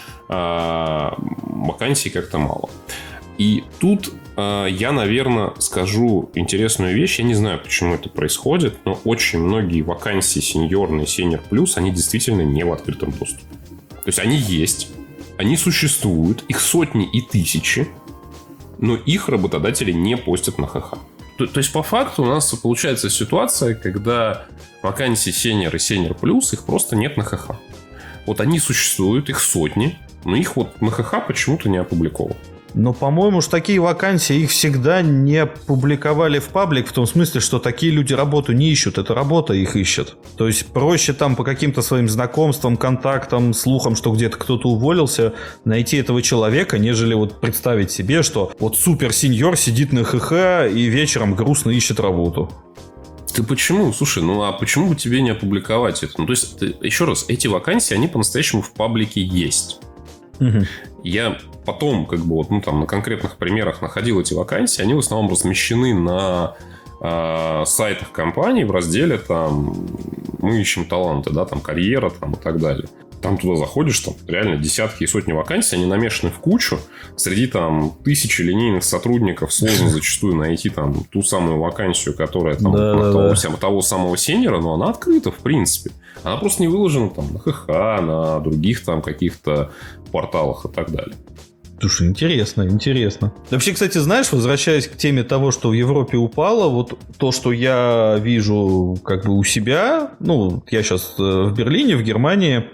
вакансий как-то мало. И тут я, наверное, скажу интересную вещь. Я не знаю, почему это происходит, но очень многие вакансии сеньорные, сеньор плюс, они действительно не в открытом доступе. То есть они есть, они существуют, их сотни и тысячи, но их работодатели не постят на ХХ. То есть по факту у нас получается ситуация, когда вакансии сеньор и сеньор плюс, их просто нет на ХХ. Вот они существуют, их сотни, но их вот на ХХ почему-то не опубликовано. Но, по-моему, уж такие вакансии их всегда не публиковали в паблик, в том смысле, что такие люди работу не ищут, это работа их ищет. То есть проще там по каким-то своим знакомствам, контактам, слухам, что где-то кто-то уволился, найти этого человека, нежели вот представить себе, что вот супер-сеньор сидит на ХХ и вечером грустно ищет работу. Ты почему? Слушай, ну а почему бы тебе не опубликовать это? Ну, то есть, еще раз, эти вакансии, они по-настоящему в паблике есть. Угу. Я потом, как бы, вот, ну, там, на конкретных примерах находил эти вакансии, они в основном размещены на сайтах компаний в разделе, там, мы ищем таланты, да, там, карьера, там, и так далее. Там туда заходишь, там реально десятки и сотни вакансий, они намешаны в кучу. Среди там тысячи линейных сотрудников сложно зачастую найти там ту самую вакансию, которая там того самого сеньора, но она открыта в принципе. Она просто не выложена там на ХХ, на других там каких-то порталах и так далее. Слушай, интересно. Вообще, кстати, знаешь, возвращаясь к теме того, что в Европе упало, вот то, что я вижу как бы у себя, ну, я сейчас в Берлине, в Германии,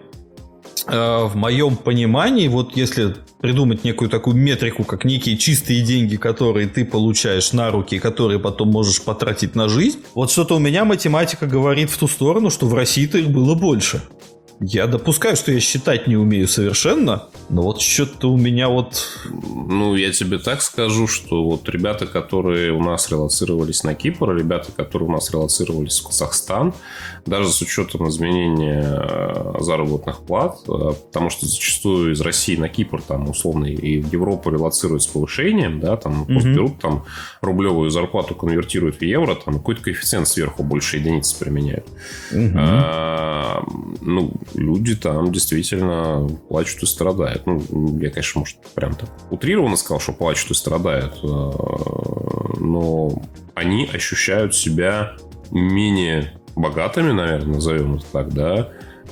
в моем понимании, вот если придумать некую такую метрику, как некие чистые деньги, которые ты получаешь на руки, которые потом можешь потратить на жизнь, вот что-то у меня математика говорит в ту сторону, что в России-то их было больше. Я допускаю, что я считать не умею совершенно, но вот что-то у меня вот... Ну, я тебе так скажу, что вот ребята, которые у нас релоцировались на Кипр, ребята, которые у нас релоцировались в Казахстан, даже с учетом изменения заработных плат, потому что зачастую из России на Кипр, там, условно, и в Европу релоцируют с повышением, да, там, просто берут там рублевую зарплату, конвертируют в евро, там, какой-то коэффициент сверху больше единицы применяют. Ну, люди там действительно плачут и страдают. Ну, я, конечно, может, прям так утрированно сказал, что плачут и страдают, но они ощущают себя менее богатыми, наверное, назовем это так, да,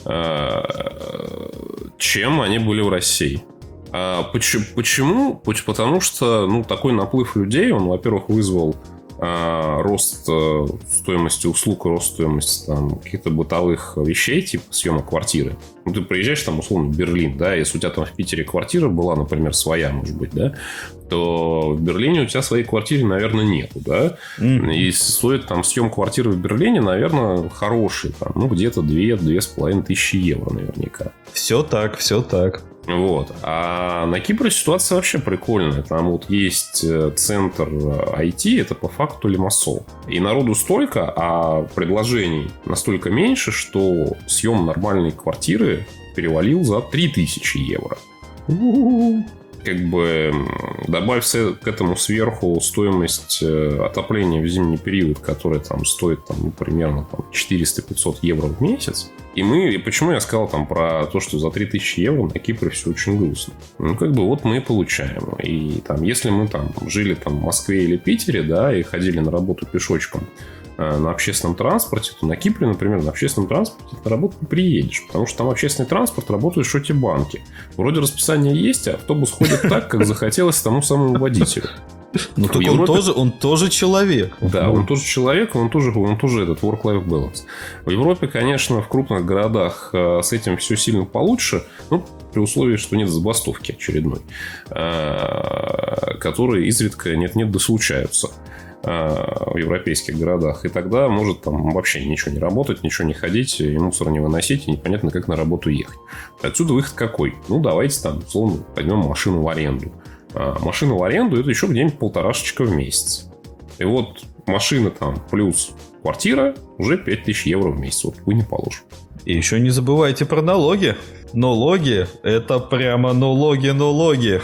чем они были в России. Почему? Потому что, ну, такой наплыв людей, он, во-первых, вызвал рост стоимости услуг, рост стоимости там, каких-то бытовых вещей, типа съемок квартиры. Ну, ты приезжаешь там, условно, в Берлин, да, если у тебя там в Питере квартира была, например, своя, может быть, да, то в Берлине у тебя своей квартиры, наверное, нету, да. И стоит там съем квартиры в Берлине, наверное, хороший, там, ну, где-то 2-2,5 тысячи евро наверняка. Все так. Вот. А на Кипре ситуация вообще прикольная. Там вот есть центр IT, это по факту Лимассол. И народу столько, а предложений настолько меньше, что съем нормальной квартиры перевалил за 3000 евро. Как бы добавь к этому сверху стоимость отопления в зимний период, которая там стоит там, ну, примерно там, 400-500 евро в месяц. И почему я сказал там про то, что за 3000 евро на Кипре все очень грустно. Ну, как бы вот мы и получаем. И там, если мы там жили там в Москве или Питере, да, и ходили на работу пешочком на общественном транспорте, то на Кипре, например, на общественном транспорте на работу не приедешь, потому что там общественный транспорт работают шоти-банки. Вроде расписание есть, а автобус ходит так, как захотелось тому самому водителю. Ну, так он тоже человек. Да, он тоже человек, он тоже этот work-life balance. В Европе, конечно, в крупных городах с этим все сильно получше, ну, при условии, что нет забастовки очередной, которые изредка нет-нет да случаются. в европейских городах. И тогда может там вообще ничего не работать, ничего не ходить, и мусор не выносить, и непонятно, как на работу ехать. Отсюда выход какой? Ну, давайте там, условно, возьмем машину в аренду. Машину в аренду – это еще где-нибудь 1,5 в месяц. И вот машина там плюс квартира уже 5000 евро в месяц. Вот вы не положишь. И еще не забывайте про налоги. Налоги – это прямо налоги.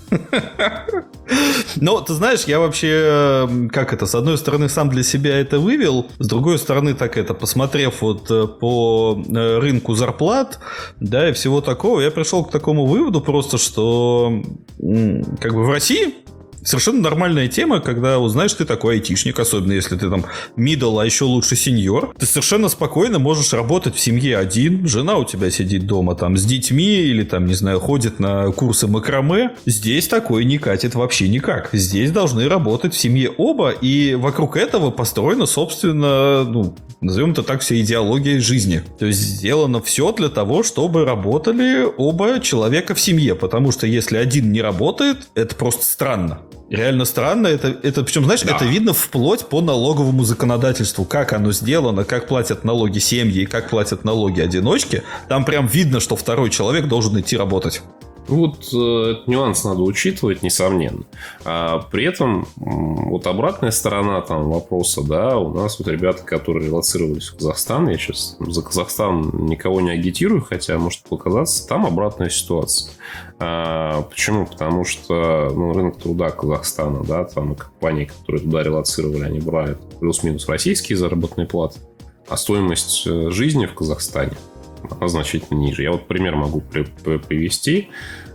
Но, ты знаешь, я вообще, с одной стороны, сам для себя это вывел, с другой стороны, посмотрев вот по рынку зарплат, да, и всего такого, я пришел к такому выводу просто, что в России совершенно нормальная тема, когда узнаешь, ты такой айтишник, особенно если ты там middle, а еще лучше сеньор. Ты совершенно спокойно можешь работать в семье один. Жена у тебя сидит дома там с детьми или там, не знаю, ходит на курсы макраме. Здесь такое не катит вообще никак. Здесь должны работать в семье оба, и вокруг этого построена, собственно, назовем это так, вся идеология жизни. То есть сделано все для того, чтобы работали оба человека в семье, потому что если один не работает, это просто странно. Реально странно. Это причем, знаешь, да. Это видно вплоть по налоговому законодательству. Как оно сделано, как платят налоги семьи и как платят налоги одиночки. Там прям видно, что второй человек должен идти работать. Вот этот нюанс надо учитывать, несомненно. При этом вот обратная сторона там вопроса, да, у нас вот ребята, которые релоцировались в Казахстан, я сейчас за Казахстан никого не агитирую, хотя может показаться, там обратная ситуация. Почему? Потому что рынок труда Казахстана, да, там компании, которые туда релоцировали, они брали плюс-минус российские заработные платы, а стоимость жизни в Казахстане значительно ниже. Я вот пример могу привести.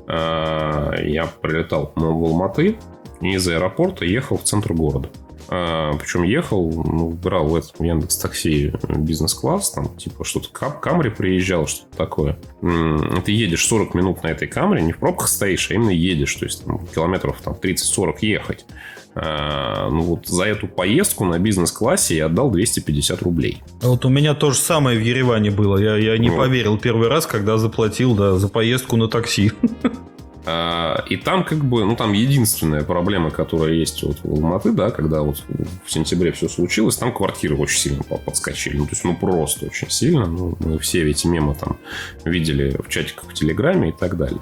Я прилетал в Алматы и из аэропорта ехал в центр города. Причем ехал, брал в этом Яндекс.Такси бизнес-класс, там типа что-то Камри приезжал, что-то такое. Ты едешь 40 минут на этой Камри, не в пробках стоишь, а именно едешь, то есть там, километров там, 30-40 ехать. Вот за эту поездку на бизнес-классе я отдал 250 рублей. Вот у меня то же самое в Ереване было. Я не поверил первый раз, когда заплатил за поездку на такси. И там там единственная проблема, которая есть вот в Алматы, да, когда вот в сентябре все случилось, там квартиры очень сильно подскочили. То есть, просто очень сильно. Мы все эти мемы там видели в чатиках в Телеграме и так далее.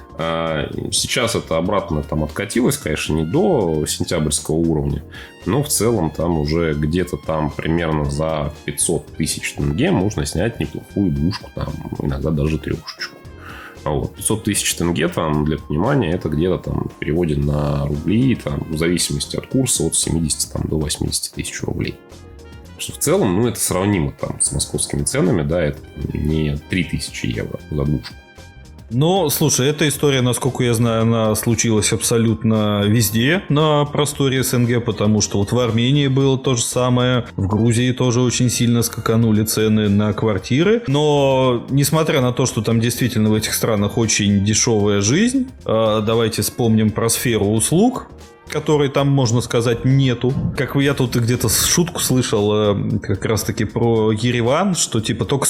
Сейчас это обратно там откатилось, конечно, не до сентябрьского уровня, но в целом там уже где-то там примерно за 500 тысяч тенге можно снять неплохую двушку, там иногда даже трешечку. 500 тысяч тенге, там, для понимания, это где-то там в переводе на рубли, там, в зависимости от курса, от 70 до 80 тысяч рублей. Что в целом, это сравнимо там с московскими ценами, да, это не 3000 евро за двушку. Слушай, эта история, насколько я знаю, она случилась абсолютно везде на просторе СНГ, потому что вот в Армении было то же самое, в Грузии тоже очень сильно скаканули цены на квартиры. Но, несмотря на то, что там действительно в этих странах очень дешевая жизнь, давайте вспомним про сферу услуг, которой там, можно сказать, нету. Как я тут где-то шутку слышал как раз-таки про Ереван, что типа только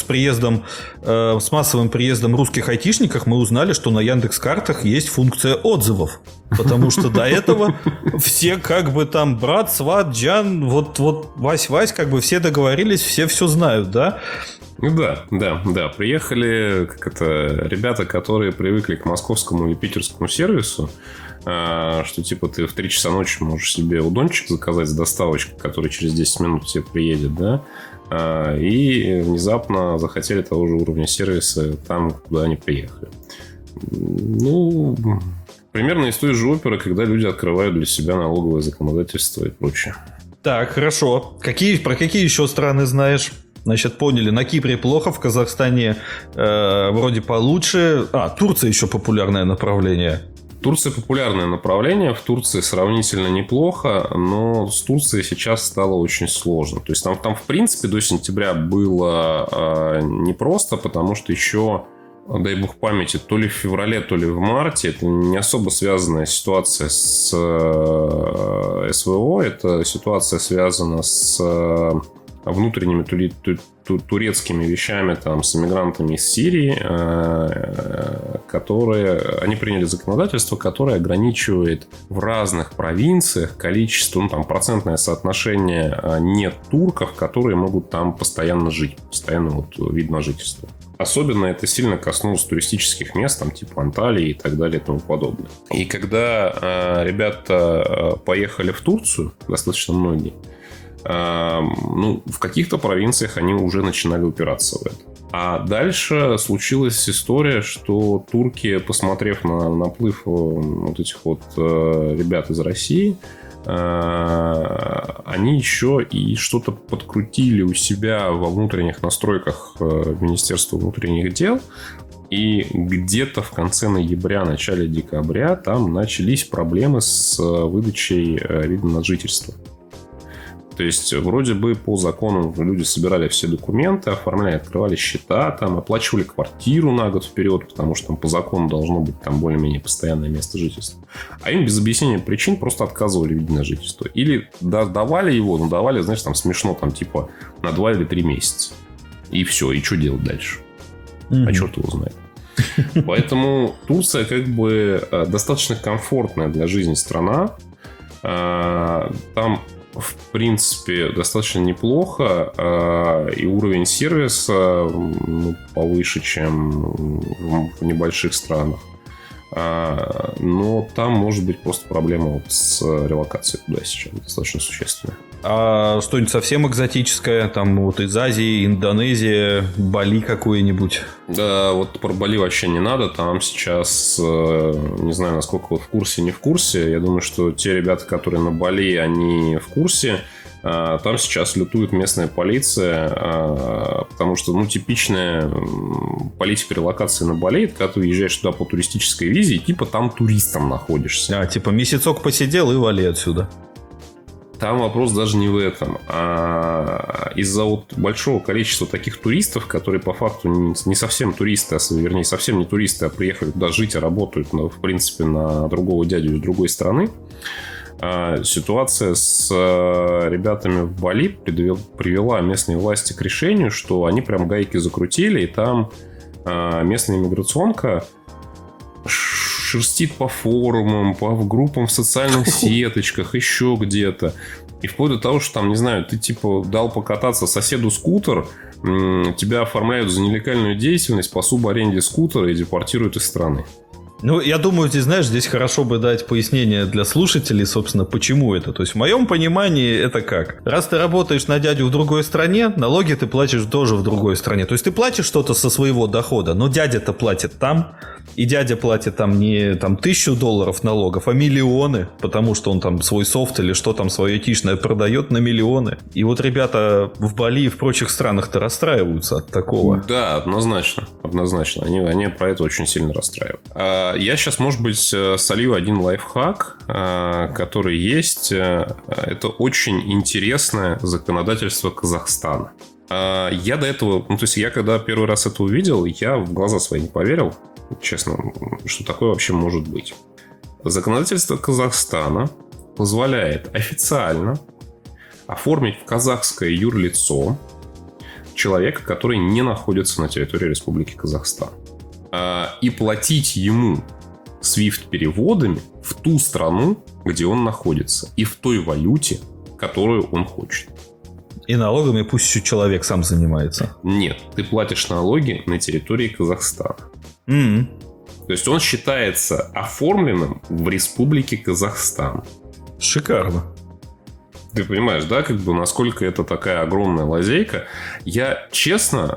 с массовым приездом русских айтишников мы узнали, что на Яндекс.Картах есть функция отзывов. Потому что до этого все там брат, сват, Джан, вот Вась, все договорились, все знают, да? Да. Приехали ребята, которые привыкли к московскому или питерскому сервису, что типа ты в 3 часа ночи можешь себе удончик заказать с доставочкой, который через 10 минут тебе приедет, да, и внезапно захотели того же уровня сервиса там, куда они приехали. Примерно из той же оперы, когда люди открывают для себя налоговое законодательство и прочее. Так, хорошо. Про какие еще страны знаешь? Значит, поняли, на Кипре плохо, в Казахстане вроде получше. Турция еще популярное направление. Турция популярное направление, в Турции сравнительно неплохо, но с Турцией сейчас стало очень сложно. То есть там в принципе, до сентября было непросто, потому что еще, дай бог памяти, то ли в феврале, то ли в марте, это не особо связанная ситуация с СВО, это ситуация связана с внутренними турецкими вещами, там, с иммигрантами из Сирии, они приняли законодательство, которое ограничивает в разных провинциях количество, ну, там, процентное соотношение нет турков, которые могут там постоянно жить, постоянно вот вид на жительство. Особенно это сильно коснулось туристических мест, там, типа Анталии и так далее и тому подобное. И когда ребята поехали в Турцию, достаточно многие, в каких-то провинциях они уже начинали упираться в это. А дальше случилась история, что турки, посмотрев на наплыв вот этих вот ребят из России, они еще и что-то подкрутили у себя во внутренних настройках Министерства внутренних дел. И где-то в конце ноября, начале декабря там начались проблемы с выдачей вида на жительство. То есть, вроде бы по закону люди собирали все документы, оформляли, открывали счета, там, оплачивали квартиру на год вперед, потому что там по закону должно быть там более-менее постоянное место жительства. А им без объяснения причин просто отказывали в виде на жительство. Или давали его, но давали, знаешь, там смешно, там типа на 2 или 3 месяца. И все, и что делать дальше? А черт его знает. Поэтому Турция как бы достаточно комфортная для жизни страна. Там в принципе достаточно неплохо, и уровень сервиса повыше, чем в небольших странах. Но там может быть просто проблема вот с релокацией туда сейчас достаточно существенная. А что-нибудь совсем экзотическое, там вот из Азии, Индонезия, Бали какое-нибудь? Да, вот про Бали вообще не надо. Там сейчас, не знаю, насколько вы в курсе, не в курсе. Я думаю, что те ребята, которые на Бали, они в курсе. Там сейчас лютует местная полиция, потому что, типичная политика релокации на Бали, это когда ты уезжаешь туда по туристической визе, и типа там туристом находишься. Типа месяцок посидел и вали отсюда. Там вопрос даже не в этом, а из-за вот большого количества таких туристов, которые по факту не совсем туристы, вернее, совсем не туристы, а приехали туда жить, а работают, в принципе, на другого дядю из другой страны. Ситуация с ребятами в Бали привела местные власти к решению, что они прям гайки закрутили, и там местная иммиграционка шерстит по форумам, по группам в социальных сеточках, еще где-то. И вплоть до того, что там, не знаю, ты типа дал покататься соседу скутер, тебя оформляют за нелегальную деятельность по субаренде скутера и депортируют из страны. Я думаю, здесь хорошо бы дать пояснение для слушателей, собственно, почему это. То есть, в моем понимании, это как? Раз ты работаешь на дядю в другой стране, налоги ты платишь тоже в другой стране. То есть, ты платишь что-то со своего дохода, но дядя-то платит там, и дядя платит там не там, $1000 налогов, а миллионы, потому что он там свой софт или что там свое айтишное продает на миллионы. И вот ребята в Бали и в прочих странах-то расстраиваются от такого. Да, однозначно. Они про это очень сильно расстраивают. Я сейчас, может быть, солью один лайфхак, который есть. Это очень интересное законодательство Казахстана. Я до этого, то есть я когда первый раз это увидел, я в глаза свои не поверил, честно, что такое вообще может быть. Законодательство Казахстана позволяет официально оформить в казахское юрлицо человека, который не находится на территории Республики Казахстан, и платить ему SWIFT-переводами в ту страну, где он находится, и в той валюте, которую он хочет. И налогами пусть еще человек сам занимается. Нет, ты платишь налоги на территории Казахстана. То есть он считается оформленным в Республике Казахстан. Шикарно. Ты понимаешь, да, как бы насколько это такая огромная лазейка. Я, честно,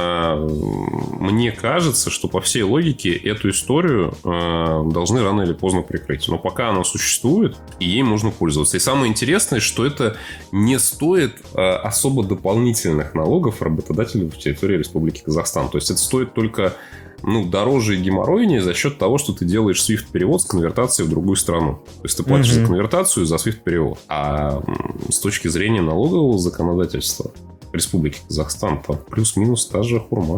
мне кажется, что по всей логике эту историю должны рано или поздно прикрыть. Но пока она существует, и ей можно пользоваться. И самое интересное, что это не стоит особо дополнительных налогов работодателю в территории Республики Казахстан. То есть это стоит только дороже и геморройнее за счет того, что ты делаешь SWIFT-перевод с конвертацией в другую страну. То есть ты платишь за конвертацию, за SWIFT-перевод. А с точки зрения налогового законодательства Республики Казахстан, там плюс-минус та же хурма.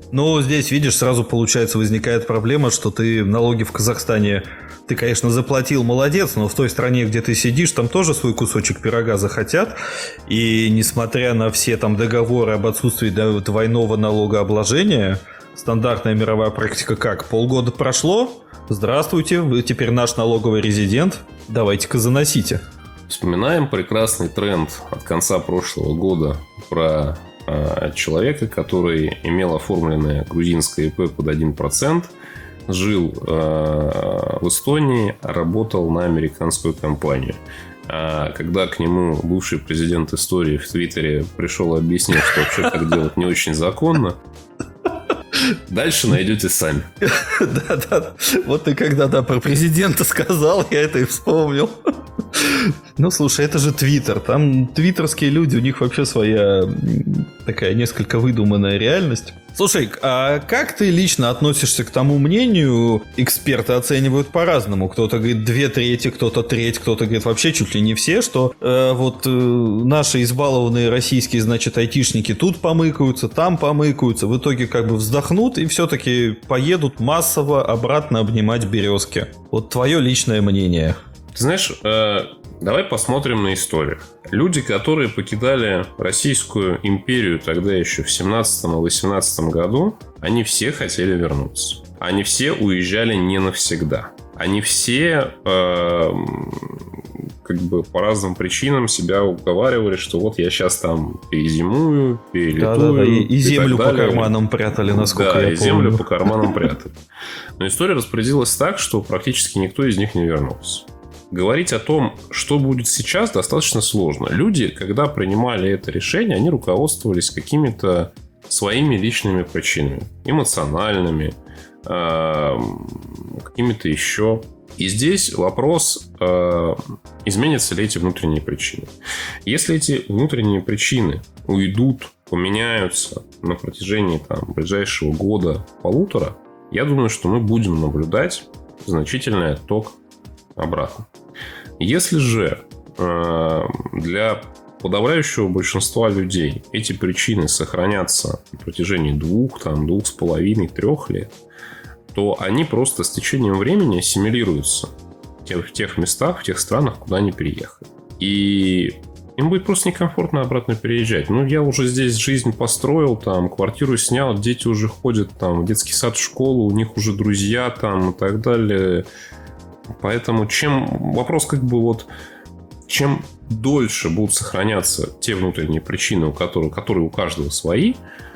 Ну, здесь, видишь, сразу, получается, возникает проблема, что ты налоги в Казахстане, ты, конечно, заплатил, молодец, но в той стране, где ты сидишь, там тоже свой кусочек пирога захотят. И несмотря на все там договоры об отсутствии двойного налогообложения, стандартная мировая практика как? Полгода прошло, здравствуйте, вы теперь наш налоговый резидент, давайте-ка заносите. Вспоминаем прекрасный тренд от конца прошлого года про человека, который имел оформленное грузинское ИП под 1%, жил в Эстонии, работал на американскую компанию. А когда к нему бывший президент Эстонии в Твиттере пришел и объяснил, что вообще так делать не очень законно, дальше найдете сами. Да. Вот ты когда про президента сказал, я это и вспомнил. Ну, слушай, это же Твиттер. Там твиттерские люди, у них вообще своя такая несколько выдуманная реальность. Слушай, а как ты лично относишься к тому мнению? Эксперты оценивают по-разному. Кто-то говорит 2/3, кто-то треть, кто-то говорит вообще чуть ли не все, что наши избалованные российские, значит, айтишники тут помыкаются, там помыкаются. В итоге как бы вздохнут и все-таки поедут массово обратно обнимать березки. Вот твое личное мнение. Ты знаешь, давай посмотрим на историю. Люди, которые покидали Российскую империю тогда еще в 17-18 году, они все хотели вернуться. Они все уезжали не навсегда. Они все как бы по разным причинам себя уговаривали, что вот я сейчас там перезимую, перелетую. Да. И землю по карманам прятали, насколько я помню. Да, и землю по карманам прятали. Но история распорядилась так, что практически никто из них не вернулся. Говорить о том, что будет сейчас, достаточно сложно. Люди, когда принимали это решение, они руководствовались какими-то своими личными причинами. Эмоциональными, какими-то еще. И здесь вопрос, изменятся ли эти внутренние причины. Если эти внутренние причины уйдут, поменяются на протяжении ближайшего года-полутора, я думаю, что мы будем наблюдать значительный отток обратно. Если же для подавляющего большинства людей эти причины сохранятся на протяжении 2, 2,5, 3 лет, то они просто с течением времени ассимилируются в тех местах, в тех странах, куда они переехали. И им будет просто некомфортно обратно переезжать. Ну, я уже здесь жизнь построил, квартиру снял, дети уже ходят в детский сад, в школу, у них уже друзья и так далее. Поэтому вопрос чем дольше будут сохраняться те внутренние причины, которые у каждого свои,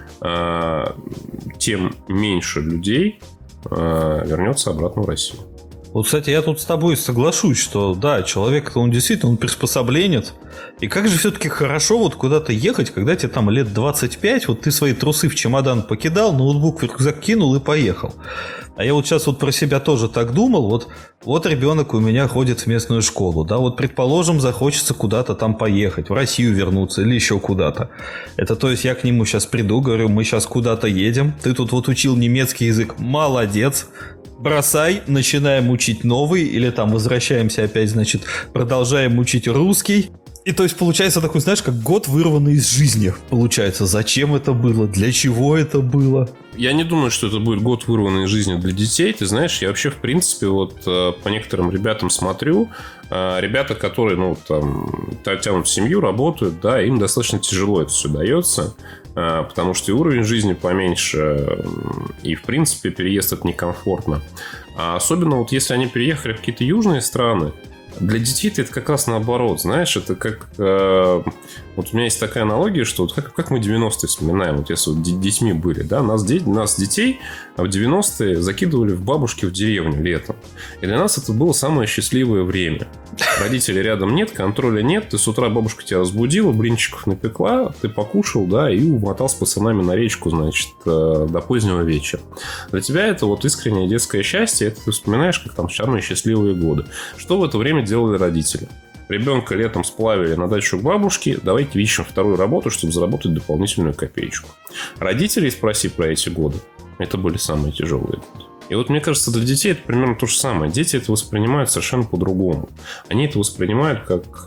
тем меньше людей вернется обратно в Россию. Вот, кстати, я тут с тобой соглашусь, что да, человек-то он действительно приспособленец. И как же все-таки хорошо вот куда-то ехать, когда тебе лет 25, вот ты свои трусы в чемодан покидал, ноутбук в рюкзак кинул и поехал. А я вот сейчас вот про себя тоже так думал, вот ребенок у меня ходит в местную школу, да, вот предположим, захочется куда-то поехать, в Россию вернуться или еще куда-то. Это то есть я к нему сейчас приду, говорю, мы сейчас куда-то едем, ты тут вот учил немецкий язык, молодец, бросай, начинаем учить новый, или возвращаемся опять, значит, продолжаем учить русский. И то есть получается такой, знаешь, как год вырванный из жизни. Получается, зачем это было, для чего это было? Я не думаю, что это будет год вырванный из жизни для детей. Ты знаешь, я вообще, в принципе, по некоторым ребятам смотрю. Ребята, которые, тянут семью, работают, да, им достаточно тяжело это все дается. Потому что и уровень жизни поменьше, и, в принципе, переезд это некомфортно. А особенно если они переехали в какие-то южные страны, для детей-то это как раз наоборот, знаешь, это как... Вот у меня есть такая аналогия, что как мы 90-е вспоминаем, если детьми были, да, нас детей в 90-е закидывали в бабушки в деревню летом. И для нас это было самое счастливое время. Родителей рядом нет, контроля нет, ты с утра бабушка тебя разбудила, блинчиков напекла, ты покушал, да, и умотал с пацанами на речку, значит, до позднего вечера. Для тебя это искреннее детское счастье, это ты вспоминаешь, как самые счастливые годы. Что в это время делали родители? Ребенка летом сплавили на дачу к бабушке, давайте ищем вторую работу, чтобы заработать дополнительную копеечку. Родителей спроси про эти годы. Это были самые тяжелые годы. И вот мне кажется, для детей это примерно то же самое. Дети это воспринимают совершенно по-другому. Они это воспринимают как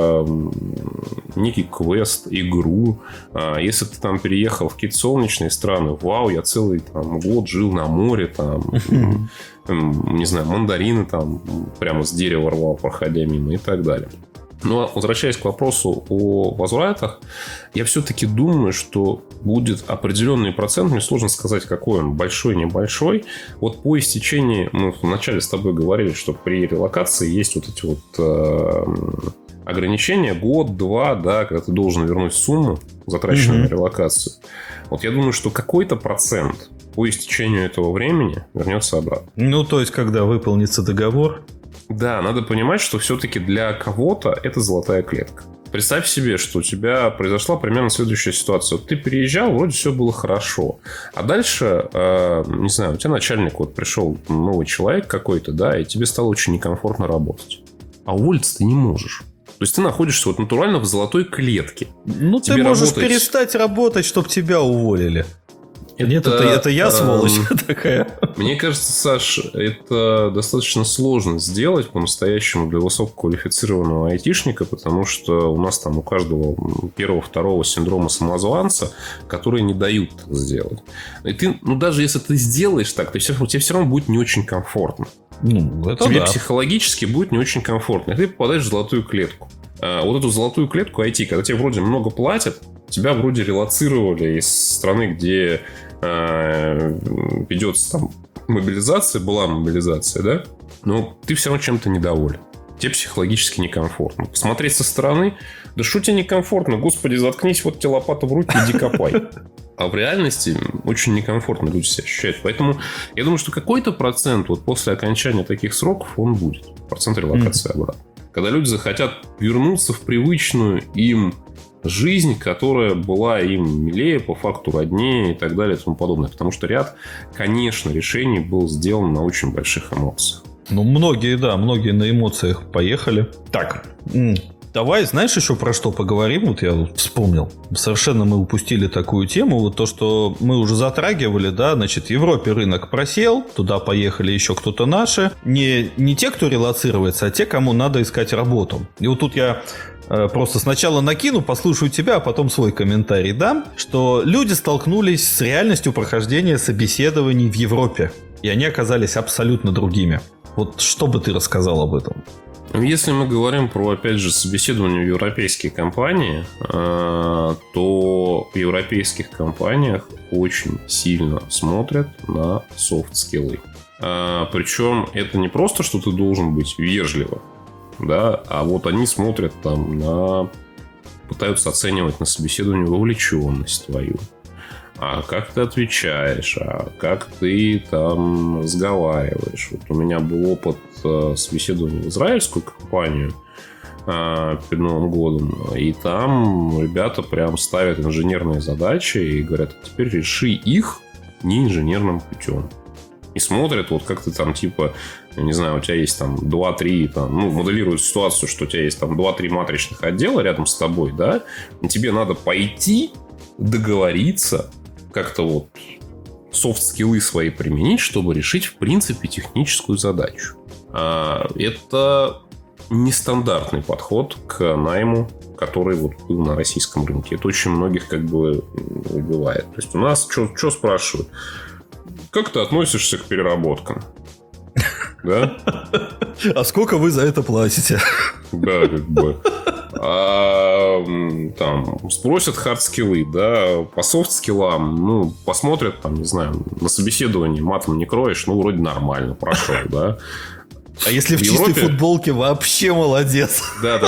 некий квест, игру. Если ты там переехал в какие-то солнечные страны, вау, я целый там год жил на море, там, не знаю, мандарины там прямо с дерева рвал, проходя мимо и так далее. Но возвращаясь к вопросу о возвратах, я все-таки думаю, что будет определенный процент, мне сложно сказать, какой он, большой, небольшой. Вот по истечении, мы вначале с тобой говорили, что при релокации есть вот эти вот ограничения, год-два, да, когда ты должен вернуть сумму, затраченную на релокацию. Вот я думаю, что какой-то процент по истечению этого времени вернется обратно. Ну, то есть, когда выполнится договор... Да, надо понимать, что все-таки для кого-то это золотая клетка. Представь себе, что у тебя произошла примерно следующая ситуация. Вот ты переезжал, вроде все было хорошо. А дальше, не знаю, у тебя начальник, вот пришел новый человек какой-то, да, и тебе стало очень некомфортно работать. А уволиться ты не можешь. То есть ты находишься вот натурально в золотой клетке. Ну, тебе ты можешь перестать работать, чтобы тебя уволили. Нет, это я сволочь такая. Мне кажется, Саш, это достаточно сложно сделать по-настоящему для высококвалифицированного айтишника, потому что у нас там у каждого первого-второго синдрома самозванца, которые не дают это сделать. И ты, ну, даже если ты сделаешь так, тебе все равно будет не очень комфортно. Ну, это тебе да. Психологически будет не очень комфортно. И ты попадаешь в золотую клетку. Вот эту золотую клетку IT, когда тебе вроде много платят, тебя вроде релоцировали из страны, где ведется там мобилизация, была мобилизация, да? Но ты все равно чем-то недоволен. Тебе психологически некомфортно. Посмотреть со стороны, да что тебе некомфортно? Господи, заткнись, вот тебе лопата в руки, иди копай. А в реальности очень некомфортно люди себя ощущают. Поэтому я думаю, что какой-то процент вот после окончания таких сроков он будет. Процент релокации обратно. Когда люди захотят вернуться в привычную им жизнь, которая была им милее, по факту роднее и так далее и тому подобное. Потому что ряд, конечно, решений был сделан на очень больших эмоциях. Ну, многие на эмоциях поехали. Так, давай, знаешь, еще про что поговорим? Вот я вспомнил. Совершенно мы упустили такую тему. Вот то, что мы уже затрагивали, да, значит, в Европе рынок просел, туда поехали еще кто-то наши. Не те, кто релоцируется, а те, кому надо искать работу. И вот тут я просто сначала накину, послушаю тебя, а потом свой комментарий дам, что люди столкнулись с реальностью прохождения собеседований в Европе. И они оказались абсолютно другими. Вот что бы ты рассказал об этом? Если мы говорим про, опять же, собеседование в европейские компании, то в европейских компаниях очень сильно смотрят на софт-скиллы. Причем это не просто, что ты должен быть вежливым, да, а вот они смотрят там пытаются оценивать на собеседовании вовлеченность твою. А как ты отвечаешь, а как ты там разговариваешь. Вот у меня был опыт собеседования в израильскую компанию перед Новым годом, и там ребята прям ставят инженерные задачи и говорят, теперь реши их не инженерным путем. И смотрят, вот как ты там типа, не знаю, у тебя есть там 2-3, там, ну, моделируют ситуацию, что у тебя есть там 2-3 матричных отдела рядом с тобой, да, и тебе надо пойти договориться, как-то вот софт-скиллы свои применить, чтобы решить, в принципе, техническую задачу. Это нестандартный подход к найму, который вот был на российском рынке. Это очень многих как бы убивает. То есть у нас что спрашивают? Как ты относишься к переработкам? Да? А сколько вы за это платите? Да, как бы. Там спросят хардскиллы, да, по софтскиллам, ну, посмотрят, там, не знаю, на собеседовании матом не кроешь, ну, вроде нормально, прошел, да. А если в чистой футболке, вообще молодец. Да.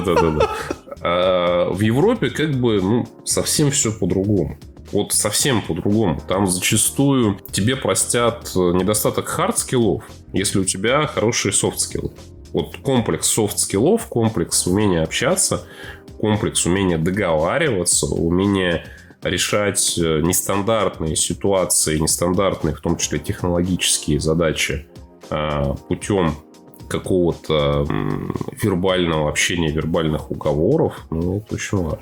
В Европе как бы, ну, совсем все по-другому. Вот совсем по-другому. Там зачастую тебе простят недостаток хардскиллов, если у тебя хорошие софтскиллы. Вот комплекс софт-скиллов, комплекс умения общаться, комплекс умения договариваться, умения решать нестандартные ситуации, нестандартные, в том числе технологические задачи путем какого-то вербального общения, вербальных уговоров, ну, это очень важно.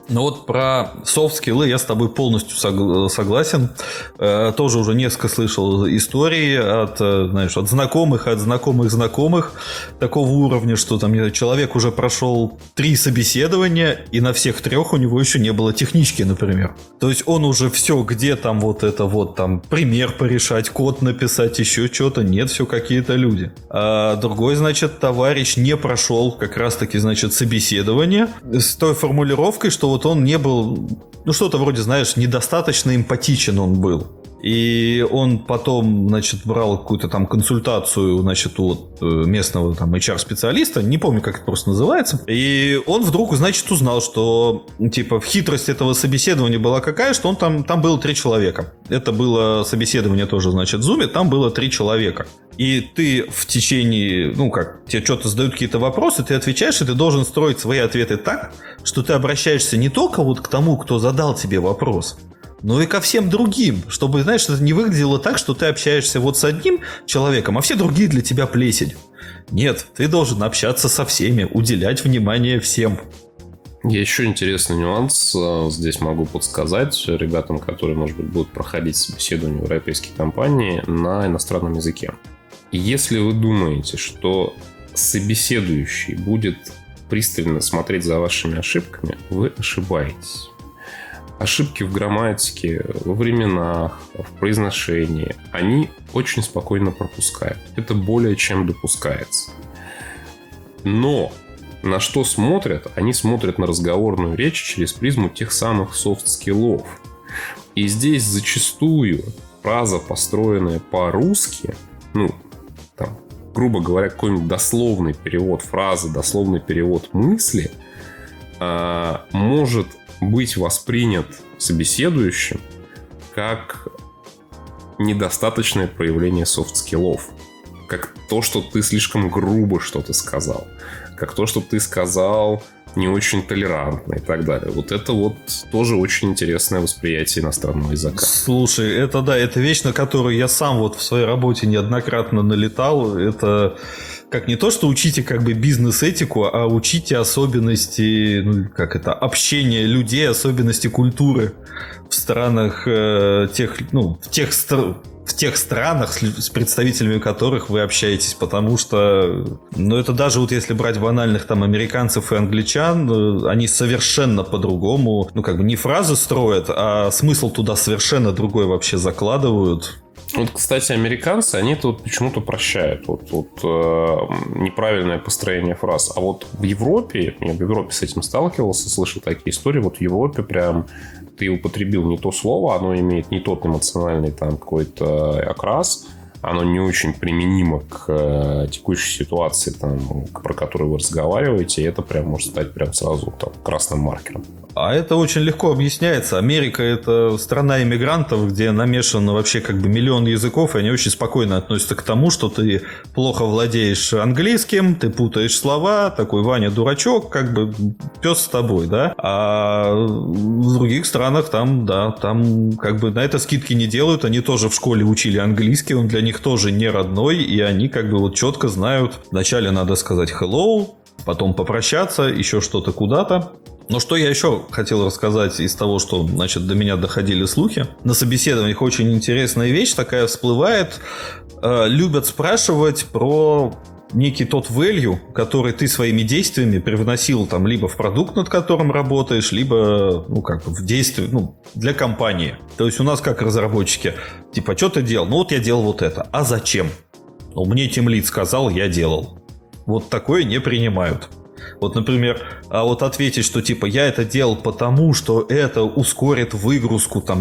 Ну вот про софт-скиллы я с тобой полностью согласен. Тоже уже несколько слышал историй от знакомых, от знакомых такого уровня, что там человек уже прошел 3 собеседования, и на всех 3 у него еще не было технички, например. То есть он уже все, где там вот это вот там пример порешать, код написать, еще что-то, нет, все какие-то люди. А другой, значит, товарищ не прошел как раз-таки, значит, собеседование с той формулировкой, что вот он не был, ну что-то вроде, знаешь, недостаточно эмпатичен он был. И он потом, значит, брал какую-то там консультацию, значит, от местного там HR-специалиста, не помню, как это просто называется. И он вдруг, значит, узнал, что, типа, хитрость этого собеседования была какая, что он там было 3 человека. Это было собеседование тоже, значит, в Zoom, там было 3 человека. И ты в течение, тебе что-то задают какие-то вопросы, ты отвечаешь, и ты должен строить свои ответы так, что ты обращаешься не только вот к тому, кто задал тебе вопрос, но и ко всем другим, чтобы, знаешь, это не выглядело так, что ты общаешься вот с одним человеком, а все другие для тебя плесень. Нет, ты должен общаться со всеми, уделять внимание всем. Я еще интересный нюанс здесь могу подсказать ребятам, которые, может быть, будут проходить собеседование в европейские компании на иностранном языке. Если вы думаете, что собеседующий будет пристально смотреть за вашими ошибками, вы ошибаетесь. Ошибки в грамматике, во временах, в произношении, они очень спокойно пропускают. Это более чем допускается. Но на что смотрят? Они смотрят на разговорную речь через призму тех самых софт-скиллов. И здесь зачастую фраза, построенная по-русски, грубо говоря, какой-нибудь дословный перевод фразы, дословный перевод мысли, может быть воспринят собеседующим как недостаточное проявление софт-скиллов. Как то, что ты слишком грубо что-то сказал. Как то, что ты сказал не очень толерантно и так далее. Вот это вот тоже очень интересное восприятие иностранного языка. Слушай, это вещь, на которую я сам вот в своей работе неоднократно налетал. Это как не то, что учите как бы бизнес-этику, а учите особенности, общения людей, особенности культуры в странах в тех странах, с представителями которых вы общаетесь, потому что, это даже вот если брать банальных там американцев и англичан, они совершенно по-другому, не фразы строят, а смысл туда совершенно другой вообще закладывают. Вот, кстати, американцы, они тут почему-то прощают неправильное построение фраз. А вот в Европе, я в Европе с этим сталкивался, слышал такие истории, вот в Европе прям ты употребил не то слово, оно имеет не тот эмоциональный там какой-то окрас, оно не очень применимо к текущей ситуации, про которую вы разговариваете, и это прям может стать прям сразу красным маркером. А это очень легко объясняется. Америка – это страна иммигрантов, где намешано вообще миллион языков, и они очень спокойно относятся к тому, что ты плохо владеешь английским, ты путаешь слова, такой Ваня дурачок, пес с тобой, да? А в других странах там на это скидки не делают, они тоже в школе учили английский, он для них тоже не родной, и они четко знают, вначале надо сказать hello, потом попрощаться, еще что-то куда-то. Но что я еще хотел рассказать из того, что, до меня доходили слухи. На собеседованиях очень интересная вещь такая всплывает. Любят спрашивать про некий тот value, который ты своими действиями привносил либо в продукт, над которым работаешь, либо в действие для компании. То есть у нас как разработчики, что ты делал? Я делал вот это. А зачем? Мне тимлид сказал, я делал. Вот такое не принимают. Вот, например, ответить, что я это делал потому, что это ускорит выгрузку, на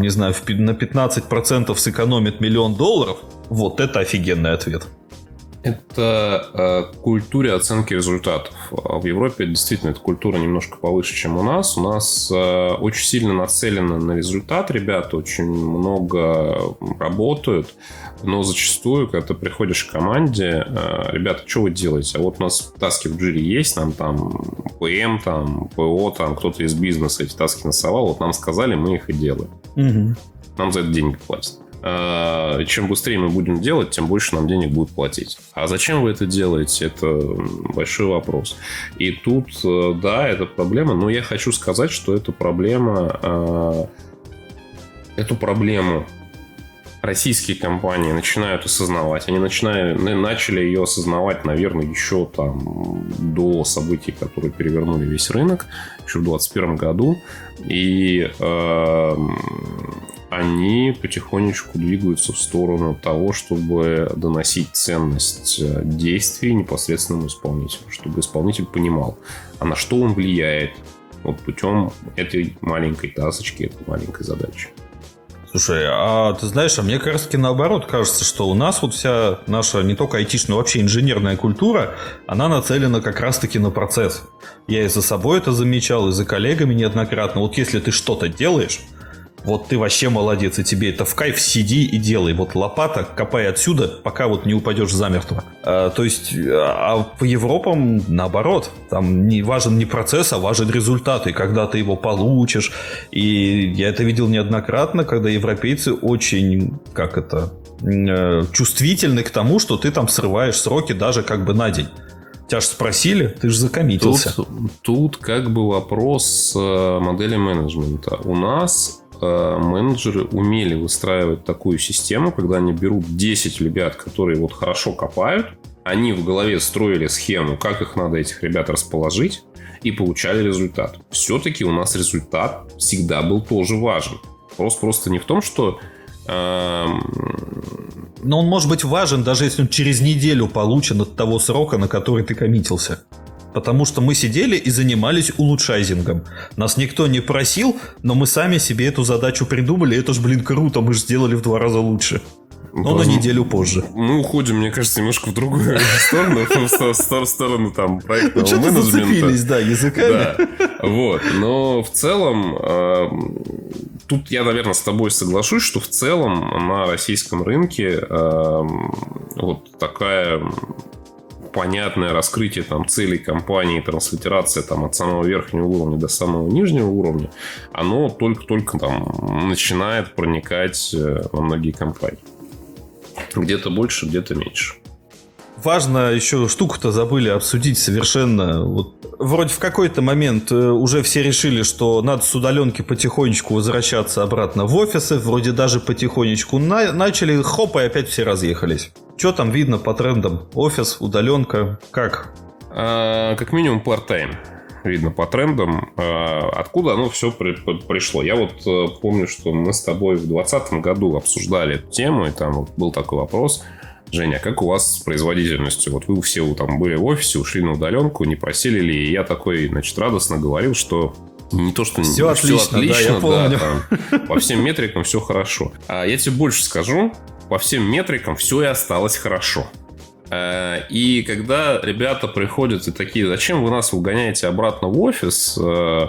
15% сэкономит $1 миллион, вот это офигенный ответ. Это культуре оценки результатов. В Европе действительно эта культура немножко повыше, чем у нас. У нас очень сильно нацелено на результат. Ребята очень много работают. Но зачастую, когда ты приходишь к команде, ребята, что вы делаете? А вот у нас таски в джире есть, нам ПМ, ПО, кто-то из бизнеса эти таски насовал. Вот нам сказали, мы их и делаем. Угу. Нам за это деньги платят. чем быстрее мы будем делать, тем больше нам денег будут платить. А зачем вы это делаете? Это большой вопрос. И тут, да, это проблема, но я хочу сказать, что эту проблему российские компании начинают осознавать. Они начали ее осознавать, наверное, еще там до событий, которые перевернули весь рынок, еще в 2021 году. И они потихонечку двигаются в сторону того, чтобы доносить ценность действий непосредственному исполнителю, чтобы исполнитель понимал, а на что он влияет вот путем этой маленькой тасочки, этой маленькой задачи. Слушай, а ты знаешь, мне как раз таки наоборот кажется, что у нас вот вся наша не только айтишная, но вообще инженерная культура, она нацелена как раз таки на процесс. Я и за собой это замечал, и за коллегами неоднократно. Вот если ты что-то делаешь, вот ты вообще молодец, и тебе это в кайф, сиди и делай. Вот лопата, копай отсюда, пока вот не упадешь замертво. То есть, по Европам наоборот. Там не важен не процесс, а важен результат. И когда ты его получишь. И я это видел неоднократно, когда европейцы очень, чувствительны к тому, что ты там срываешь сроки даже как бы на день. Тебя же спросили, ты же закоммитился. Тут как бы вопрос модели менеджмента. У нас менеджеры умели выстраивать такую систему, когда они берут 10 ребят, которые вот хорошо копают, они в голове строили схему, как их надо, этих ребят, расположить, и получали результат. Все-таки у нас результат всегда был тоже важен. Просто не в том, что... Но он может быть важен, даже если он через неделю получен от того срока, на который ты коммитился. Потому что мы сидели и занимались улучшайзингом. Нас никто не просил, но мы сами себе эту задачу придумали. Это ж, круто, мы же сделали в 2 раза лучше. Но на неделю позже. Мы уходим, мне кажется, немножко в другую сторону, в сторону там проектного менеджмента. Что-то зацепились, да, языками. Да, вот. Но в целом, тут я, наверное, с тобой соглашусь, что в целом на российском рынке вот такая... понятное раскрытие там целей компании, транслитерация там от самого верхнего уровня до самого нижнего уровня, оно только там начинает проникать во многие компании. Где-то больше, где-то меньше. Важно еще штуку-то забыли обсудить совершенно. Вот, вроде в какой-то момент уже все решили, что надо с удаленки потихонечку возвращаться обратно в офисы. Вроде даже потихонечку начали, хоп, и опять все разъехались. Что там видно по трендам? Офис, удаленка, как? Как минимум part-time. Видно по трендам, откуда оно все пришло. Я вот помню, что мы с тобой в 2020 году обсуждали эту тему, и там вот был такой вопрос: Женя, как у вас с производительностью? Вот вы все там были в офисе, ушли на удаленку, не просили ли? И я такой, радостно говорил, что не то, что все отлично, да, я помню. Да, по всем метрикам все хорошо. А я тебе больше скажу, по всем метрикам все и осталось хорошо. И когда ребята приходят и такие: зачем вы нас угоняете обратно в офис?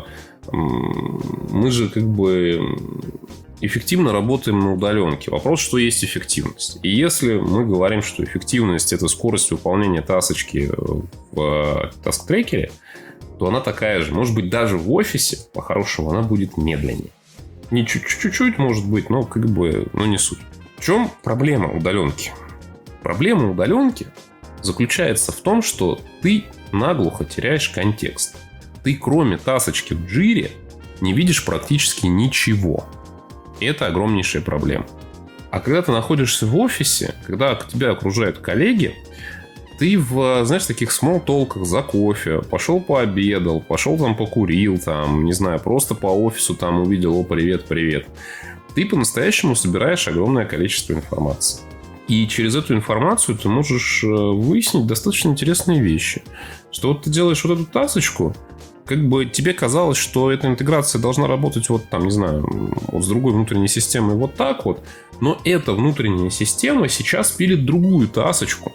Мы же как бы эффективно работаем на удаленке. Вопрос, что есть эффективность. И если мы говорим, что эффективность — это скорость выполнения тасочки в таск-трекере, то она такая же. Может быть, даже в офисе, по-хорошему, она будет медленнее. Не чуть-чуть, может быть, но не суть. В чем проблема удаленки? Проблема удаленки заключается в том, что ты наглухо теряешь контекст. Ты, кроме тасочки в джире, не видишь практически ничего. И это огромнейшая проблема. А когда ты находишься в офисе, когда тебя окружают коллеги, ты в, таких смолл-толках за кофе пошел пообедал, пошел там покурил, там, не знаю, просто по офису там увидел: о, привет, привет. Ты по-настоящему собираешь огромное количество информации. И через эту информацию ты можешь выяснить достаточно интересные вещи. Что вот ты делаешь вот эту тасочку, как бы тебе казалось, что эта интеграция должна работать вот там, не знаю, вот с другой внутренней системой вот так вот. Но эта внутренняя система сейчас пилит другую тасочку,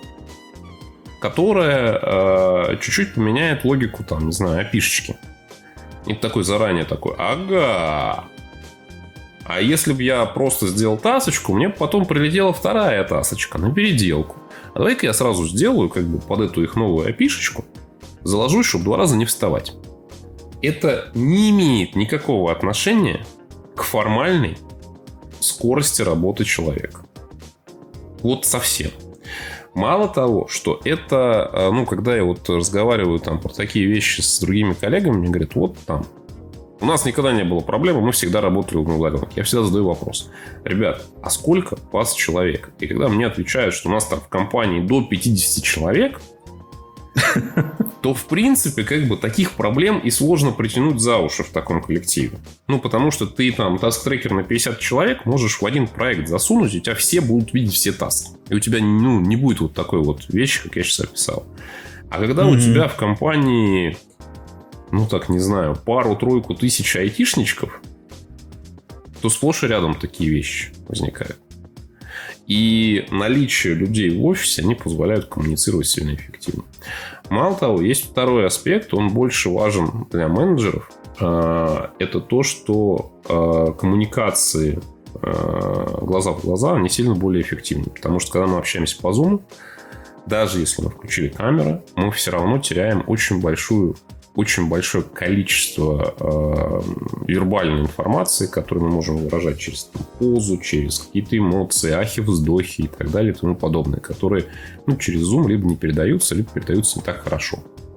которая чуть-чуть поменяет логику там, не знаю, API-шечки. И ты такой заранее такой: ага. А если бы я просто сделал тасочку, мне бы потом прилетела вторая тасочка на переделку. А давай-ка я сразу сделаю как бы под эту их новую API-шечку, заложусь, чтобы 2 раза не вставать. Это не имеет никакого отношения к формальной скорости работы человека. Вот совсем. Мало того, что это, ну, когда я вот разговариваю там про такие вещи с другими коллегами, мне говорят, вот там, у нас никогда не было проблемы, мы всегда работали на удаленке. Я всегда задаю вопрос. Ребят, а сколько вас человек? И когда мне отвечают, что у нас там в компании до 50 человек, то, в принципе, как бы таких проблем и сложно притянуть за уши в таком коллективе. Ну, потому что ты там таск-трекер на 50 человек можешь в один проект засунуть, и у тебя все будут видеть все таски. И у тебя, ну, не будет вот такой вот вещи, как я сейчас описал. А когда у тебя в компании, ну, так, не знаю, пару-тройку тысяч айтишничков, то сплошь и рядом такие вещи возникают. И наличие людей в офисе, они позволяют коммуницировать сильно эффективно. Мало того, есть второй аспект, он больше важен для менеджеров. Это то, что коммуникации глаза в глаза, они сильно более эффективны. Потому что, когда мы общаемся по Zoom, даже если мы включили камеры, мы все равно теряем очень большое количество вербальной информации, которую мы можем выражать через позу, через какие-то эмоции, ахи, вздохи и так далее и тому подобное, которые, ну, через Zoom либо не передаются, либо передаются не так хорошо.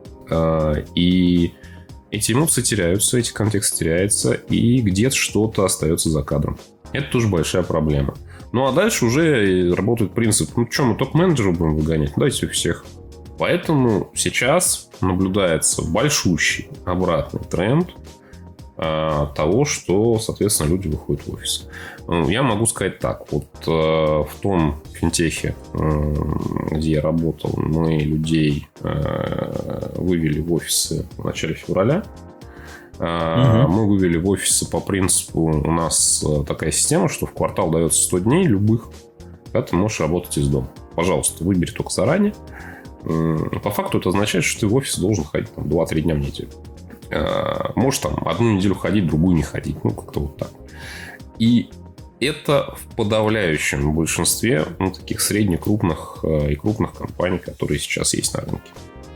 И эти эмоции теряются, эти контексты теряются, и где-то что-то остается за кадром. Это тоже большая проблема. Ну, а дальше уже работает принцип, ну, что, мы топ-менеджеров будем выгонять? Дайте всех. Поэтому сейчас наблюдается большущий обратный тренд того, что, соответственно, люди выходят в офис. Я могу сказать так. Вот в том финтехе, где я работал, мы людей вывели в офисы в начале февраля. Мы вывели в офисы по принципу, у нас такая система, что в квартал дается 100 дней любых, когда ты можешь работать из дома. Пожалуйста, выбери только заранее. По факту это означает, что ты в офис должен ходить там, 2-3 дня в неделю. Можешь там одну неделю ходить, другую не ходить. Ну, как-то вот так. И это в подавляющем большинстве, ну, таких средних, крупных и крупных компаний, которые сейчас есть на рынке.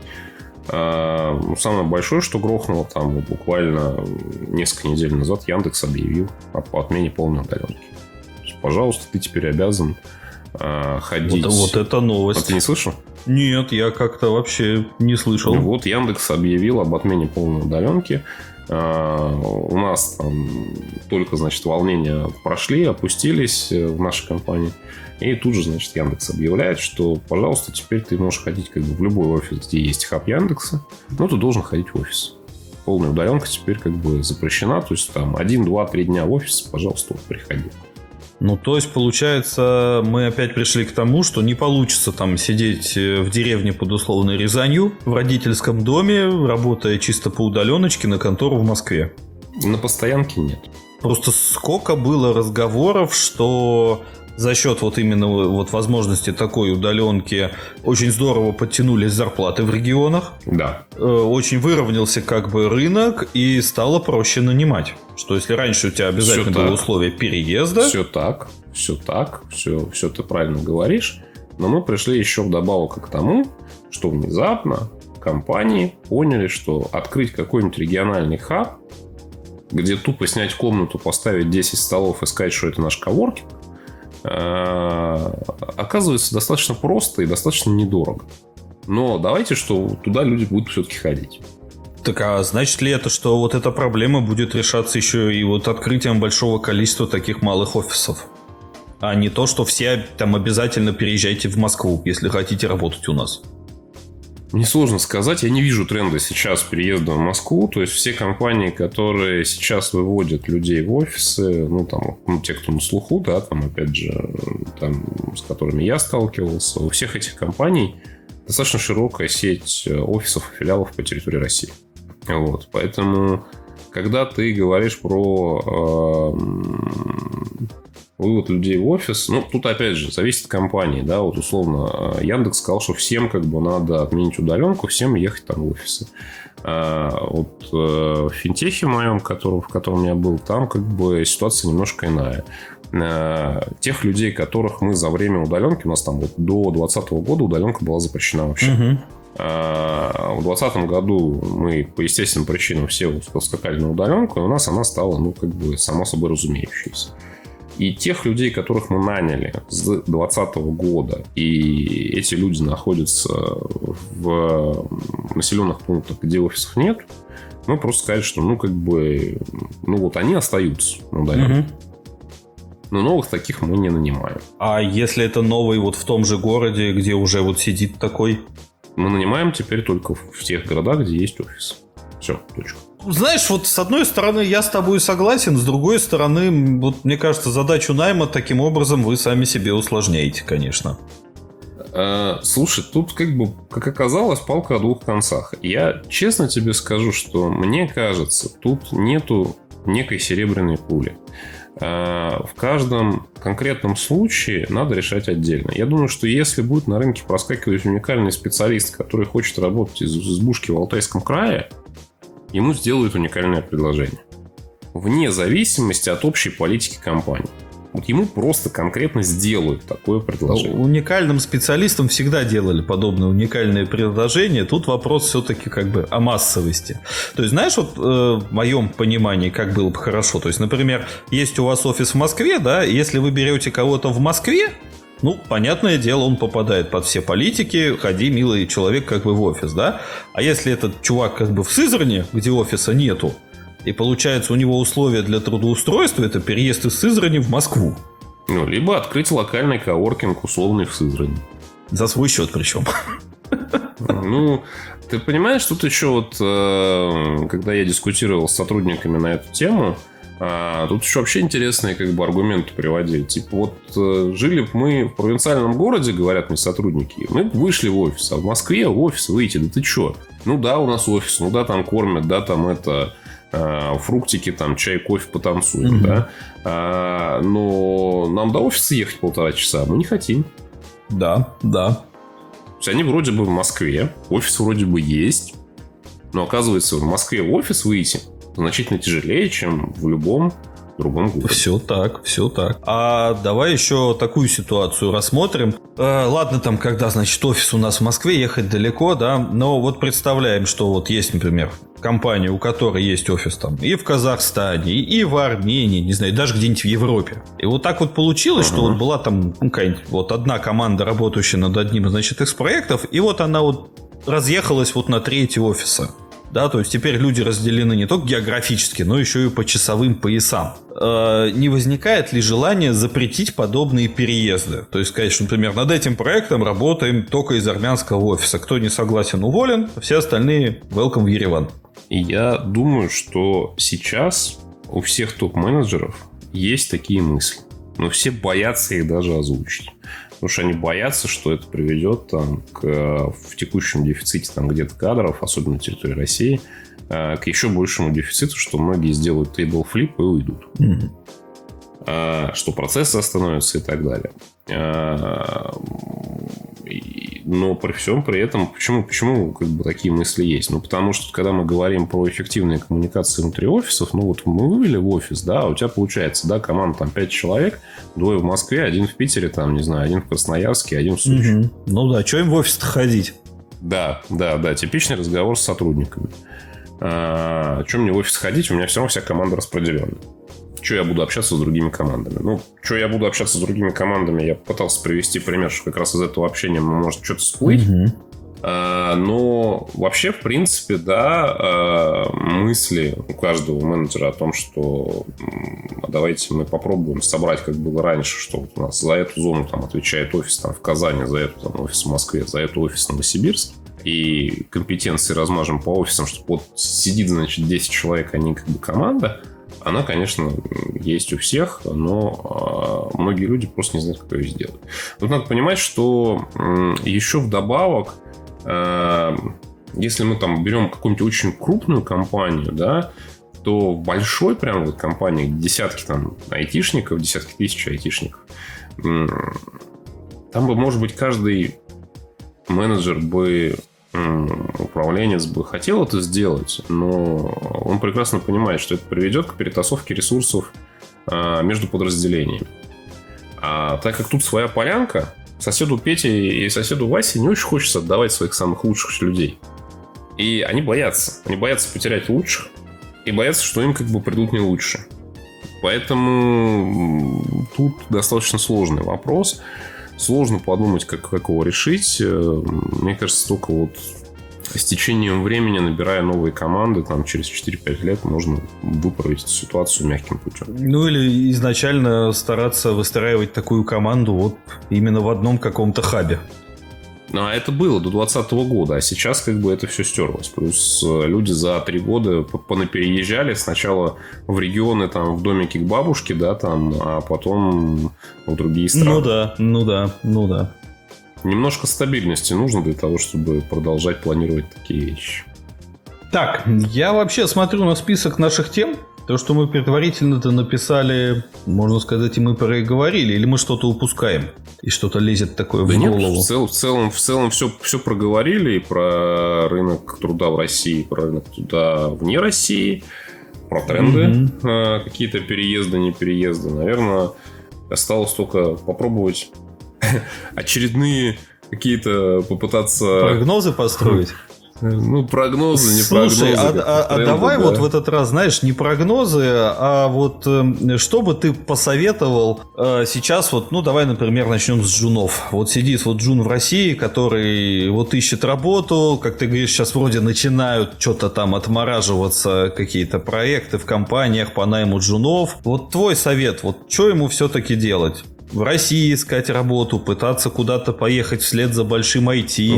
Самое большое, что грохнуло там буквально несколько недель назад, Яндекс объявил о отмене полной удаленки. То есть, пожалуйста, ты теперь обязан ходить. Вот это новость. А ты не слышал? Нет, я как-то вообще не слышал. Вот Яндекс объявил об отмене полной удаленки. У нас там только, значит, волнения прошли, опустились в нашей компании. И тут же, значит, Яндекс объявляет, что, пожалуйста, теперь ты можешь ходить как бы в любой офис, где есть хаб Яндекса, но ты должен ходить в офис. Полная удаленка теперь как бы запрещена. То есть там 1, 2, 3 дня в офис, пожалуйста, вот, приходи. Ну, то есть, получается, мы опять пришли к тому, что не получится там сидеть в деревне под условной Рязанью, в родительском доме, работая чисто по удаленочке на контору в Москве. На постоянке нет. Просто сколько было разговоров, что за счет вот именно вот возможности такой удаленки очень здорово подтянулись зарплаты в регионах. Да. Очень выровнялся как бы рынок и стало проще нанимать. Что если раньше у тебя обязательно было условие переезда. Все так, все ты правильно говоришь. Но мы пришли еще вдобавок к тому, что внезапно компании поняли, что открыть какой-нибудь региональный хаб, где тупо снять комнату, поставить 10 столов и сказать, что это наш коворкинг, оказывается достаточно просто и достаточно недорого. Но давайте, что туда люди будут все-таки ходить. Так а значит ли это, что вот эта проблема будет решаться еще и вот открытием большого количества таких малых офисов? А не то, что все там обязательно переезжайте в Москву, если хотите работать у нас. Мне сложно сказать, я не вижу тренда сейчас переезда в Москву. То есть все компании, которые сейчас выводят людей в офисы, ну там, ну, те, кто на слуху, да, там опять же, там, с которыми я сталкивался, у всех этих компаний достаточно широкая сеть офисов и филиалов по территории России. Вот, поэтому, когда ты говоришь про вывод людей в офис, ну, тут, опять же, зависит от компании, да, вот, условно, Яндекс сказал, что всем, как бы, надо отменить удаленку, всем ехать там в офисы. Вот в финтехе моем, в котором я был, там, как бы, ситуация немножко иная. Тех людей, которых мы за время удаленки, у нас там вот до 2020 года удаленка была запрещена вообще. В 2020 году мы по естественным причинам все скакали на удаленку, и у нас она стала, ну, как бы, само собой разумеющейся. И тех людей, которых мы наняли с 2020 года, и эти люди находятся в населенных пунктах, где офисов нет, мы просто сказали, что, они остаются удаленно. Но новых таких мы не нанимаем. А если это новый вот в том же городе, где уже вот сидит такой? Мы нанимаем теперь только в тех городах, где есть офис. Все, точка. Знаешь, вот с одной стороны я с тобой согласен, с другой стороны, вот мне кажется, задачу найма таким образом вы сами себе усложняете, конечно. Слушай, тут как оказалось, палка о двух концах. Я честно тебе скажу, что мне кажется, тут нету некой серебряной пули. В каждом конкретном случае надо решать отдельно. Я думаю, что если будет на рынке проскакивать уникальный специалист, который хочет работать из избушки в Алтайском крае, ему сделают уникальное предложение. Вне зависимости от общей политики компании. Вот ему просто конкретно сделают такое предложение. Уникальным специалистам всегда делали подобные уникальные предложения. Тут вопрос все-таки о массовости. То есть, знаешь, вот в моем понимании, как было бы хорошо. То есть, например, есть у вас офис в Москве, да, и если вы берете кого-то в Москве, понятное дело, он попадает под все политики. Ходи, милый человек, в офис, да. А если этот чувак в Сызрани, где офиса нету, и получается, у него условия для трудоустройства — это переезд из Сызрани в Москву. Либо открыть локальный коворкинг условный в Сызрани. За свой счет причем. Ты понимаешь, тут еще когда я дискутировал с сотрудниками на эту тему, тут еще вообще интересные аргументы приводили. Жили бы мы в провинциальном городе, говорят мне сотрудники, мы вышли в офис, а в Москве в офис выйти, да ты че? У нас офис, там кормят, там фруктики, чай, кофе, потанцуем, да. Но нам до офиса ехать 1,5 часа, мы не хотим. Да. То есть они вроде бы в Москве, офис вроде бы есть, но оказывается, в Москве в офис выйти значительно тяжелее, чем в любом другом городе. Все так. А давай еще такую ситуацию рассмотрим. Ладно, когда, офис у нас в Москве, ехать далеко, да, но вот представляем, что есть, например, компания, у которой есть офис и в Казахстане, и в Армении, не знаю, даже где-нибудь в Европе. И вот так получилось, что была какая-нибудь одна команда, работающая над одним, из проектов, и она разъехалась на 3 офиса. Да, то есть теперь люди разделены не только географически, но еще и по часовым поясам. Не возникает ли желание запретить подобные переезды? То есть сказать, что, например, над этим проектом работаем только из армянского офиса. Кто не согласен, уволен, все остальные welcome в Ереван. И я думаю, что сейчас у всех топ-менеджеров есть такие мысли. Но все боятся их даже озвучить. Потому что они боятся, что это приведет в текущем дефиците где-то кадров, особенно на территории России, к еще большему дефициту, что многие сделают тейбл-флип и уйдут. Что процессы остановятся и так далее. Но при всем при этом, почему такие мысли есть? Потому что, когда мы говорим про эффективные коммуникации внутри офисов, мы вывели в офис, да, у тебя получается, команда 5 человек, 2 в Москве, 1 в Питере, 1 в Красноярске, 1 в Сочи. Что им в офис-то ходить? Да, типичный разговор с сотрудниками. Что мне в офис ходить? У меня все равно вся команда распределенная. Что я буду общаться с другими командами? Что я буду общаться с другими командами? Я пытался привести пример, что как раз из этого общения может что-то всплыть. Но вообще, в принципе, мысли у каждого менеджера о том, что давайте мы попробуем собрать, как было раньше, что у нас за эту зону отвечает офис в Казани, за эту офис в Москве, за эту офис в Новосибирске. И компетенции размажем по офисам, что сидит, 10 человек, они команда. Она, конечно, есть у всех, но многие люди просто не знают, как ее сделать. Тут надо понимать, что еще вдобавок, если мы берем какую-нибудь очень крупную компанию, да, то в большой прям компании, десятки айтишников, десятки тысяч айтишников, там бы, может быть, каждый менеджер бы, управленец бы хотел это сделать, но он прекрасно понимает, что это приведет к перетасовке ресурсов между подразделениями. А так как тут своя полянка, соседу Пете и соседу Васе не очень хочется отдавать своих самых лучших людей. И они боятся. Они боятся потерять лучших и боятся, что им придут не лучше. Поэтому тут достаточно сложный вопрос. Сложно подумать, как его решить. Мне кажется, только вот с течением времени, набирая новые команды, там через 4-5 лет можно выправить эту ситуацию мягким путем. Ну, или изначально стараться выстраивать такую команду вот именно в одном каком-то хабе. Ну, а это было до 2020 года, а сейчас как бы это все стерлось. Плюс люди за 3 года понапереезжали сначала в регионы, там, в домике к бабушке, да, там, а потом в другие страны. Ну да. Немножко стабильности нужно для того, чтобы продолжать планировать такие вещи. Так, я вообще смотрю на список наших тем. То, что мы предварительно-то написали, можно сказать, и мы проговорили, или мы что-то упускаем, и что-то лезет такое в голову? Нет, в целом все проговорили, и про рынок труда в России, и про рынок труда вне России, про тренды, какие-то переезды, не переезды. Наверное, осталось только попробовать очередные какие-то попытаться... Прогнозы построить? Ну, прогнозы, не Слушай, прогнозы. Слушай, давай вот в этот раз, знаешь, не прогнозы, а вот что бы ты посоветовал сейчас вот, ну, давай, например, начнем с джунов. Вот сидит вот джун в России, который вот ищет работу, как ты говоришь, сейчас вроде начинают что-то там отмораживаться, какие-то проекты в компаниях по найму джунов. Вот твой совет, вот что ему все-таки делать? В России искать работу, пытаться куда-то поехать вслед за большим IT?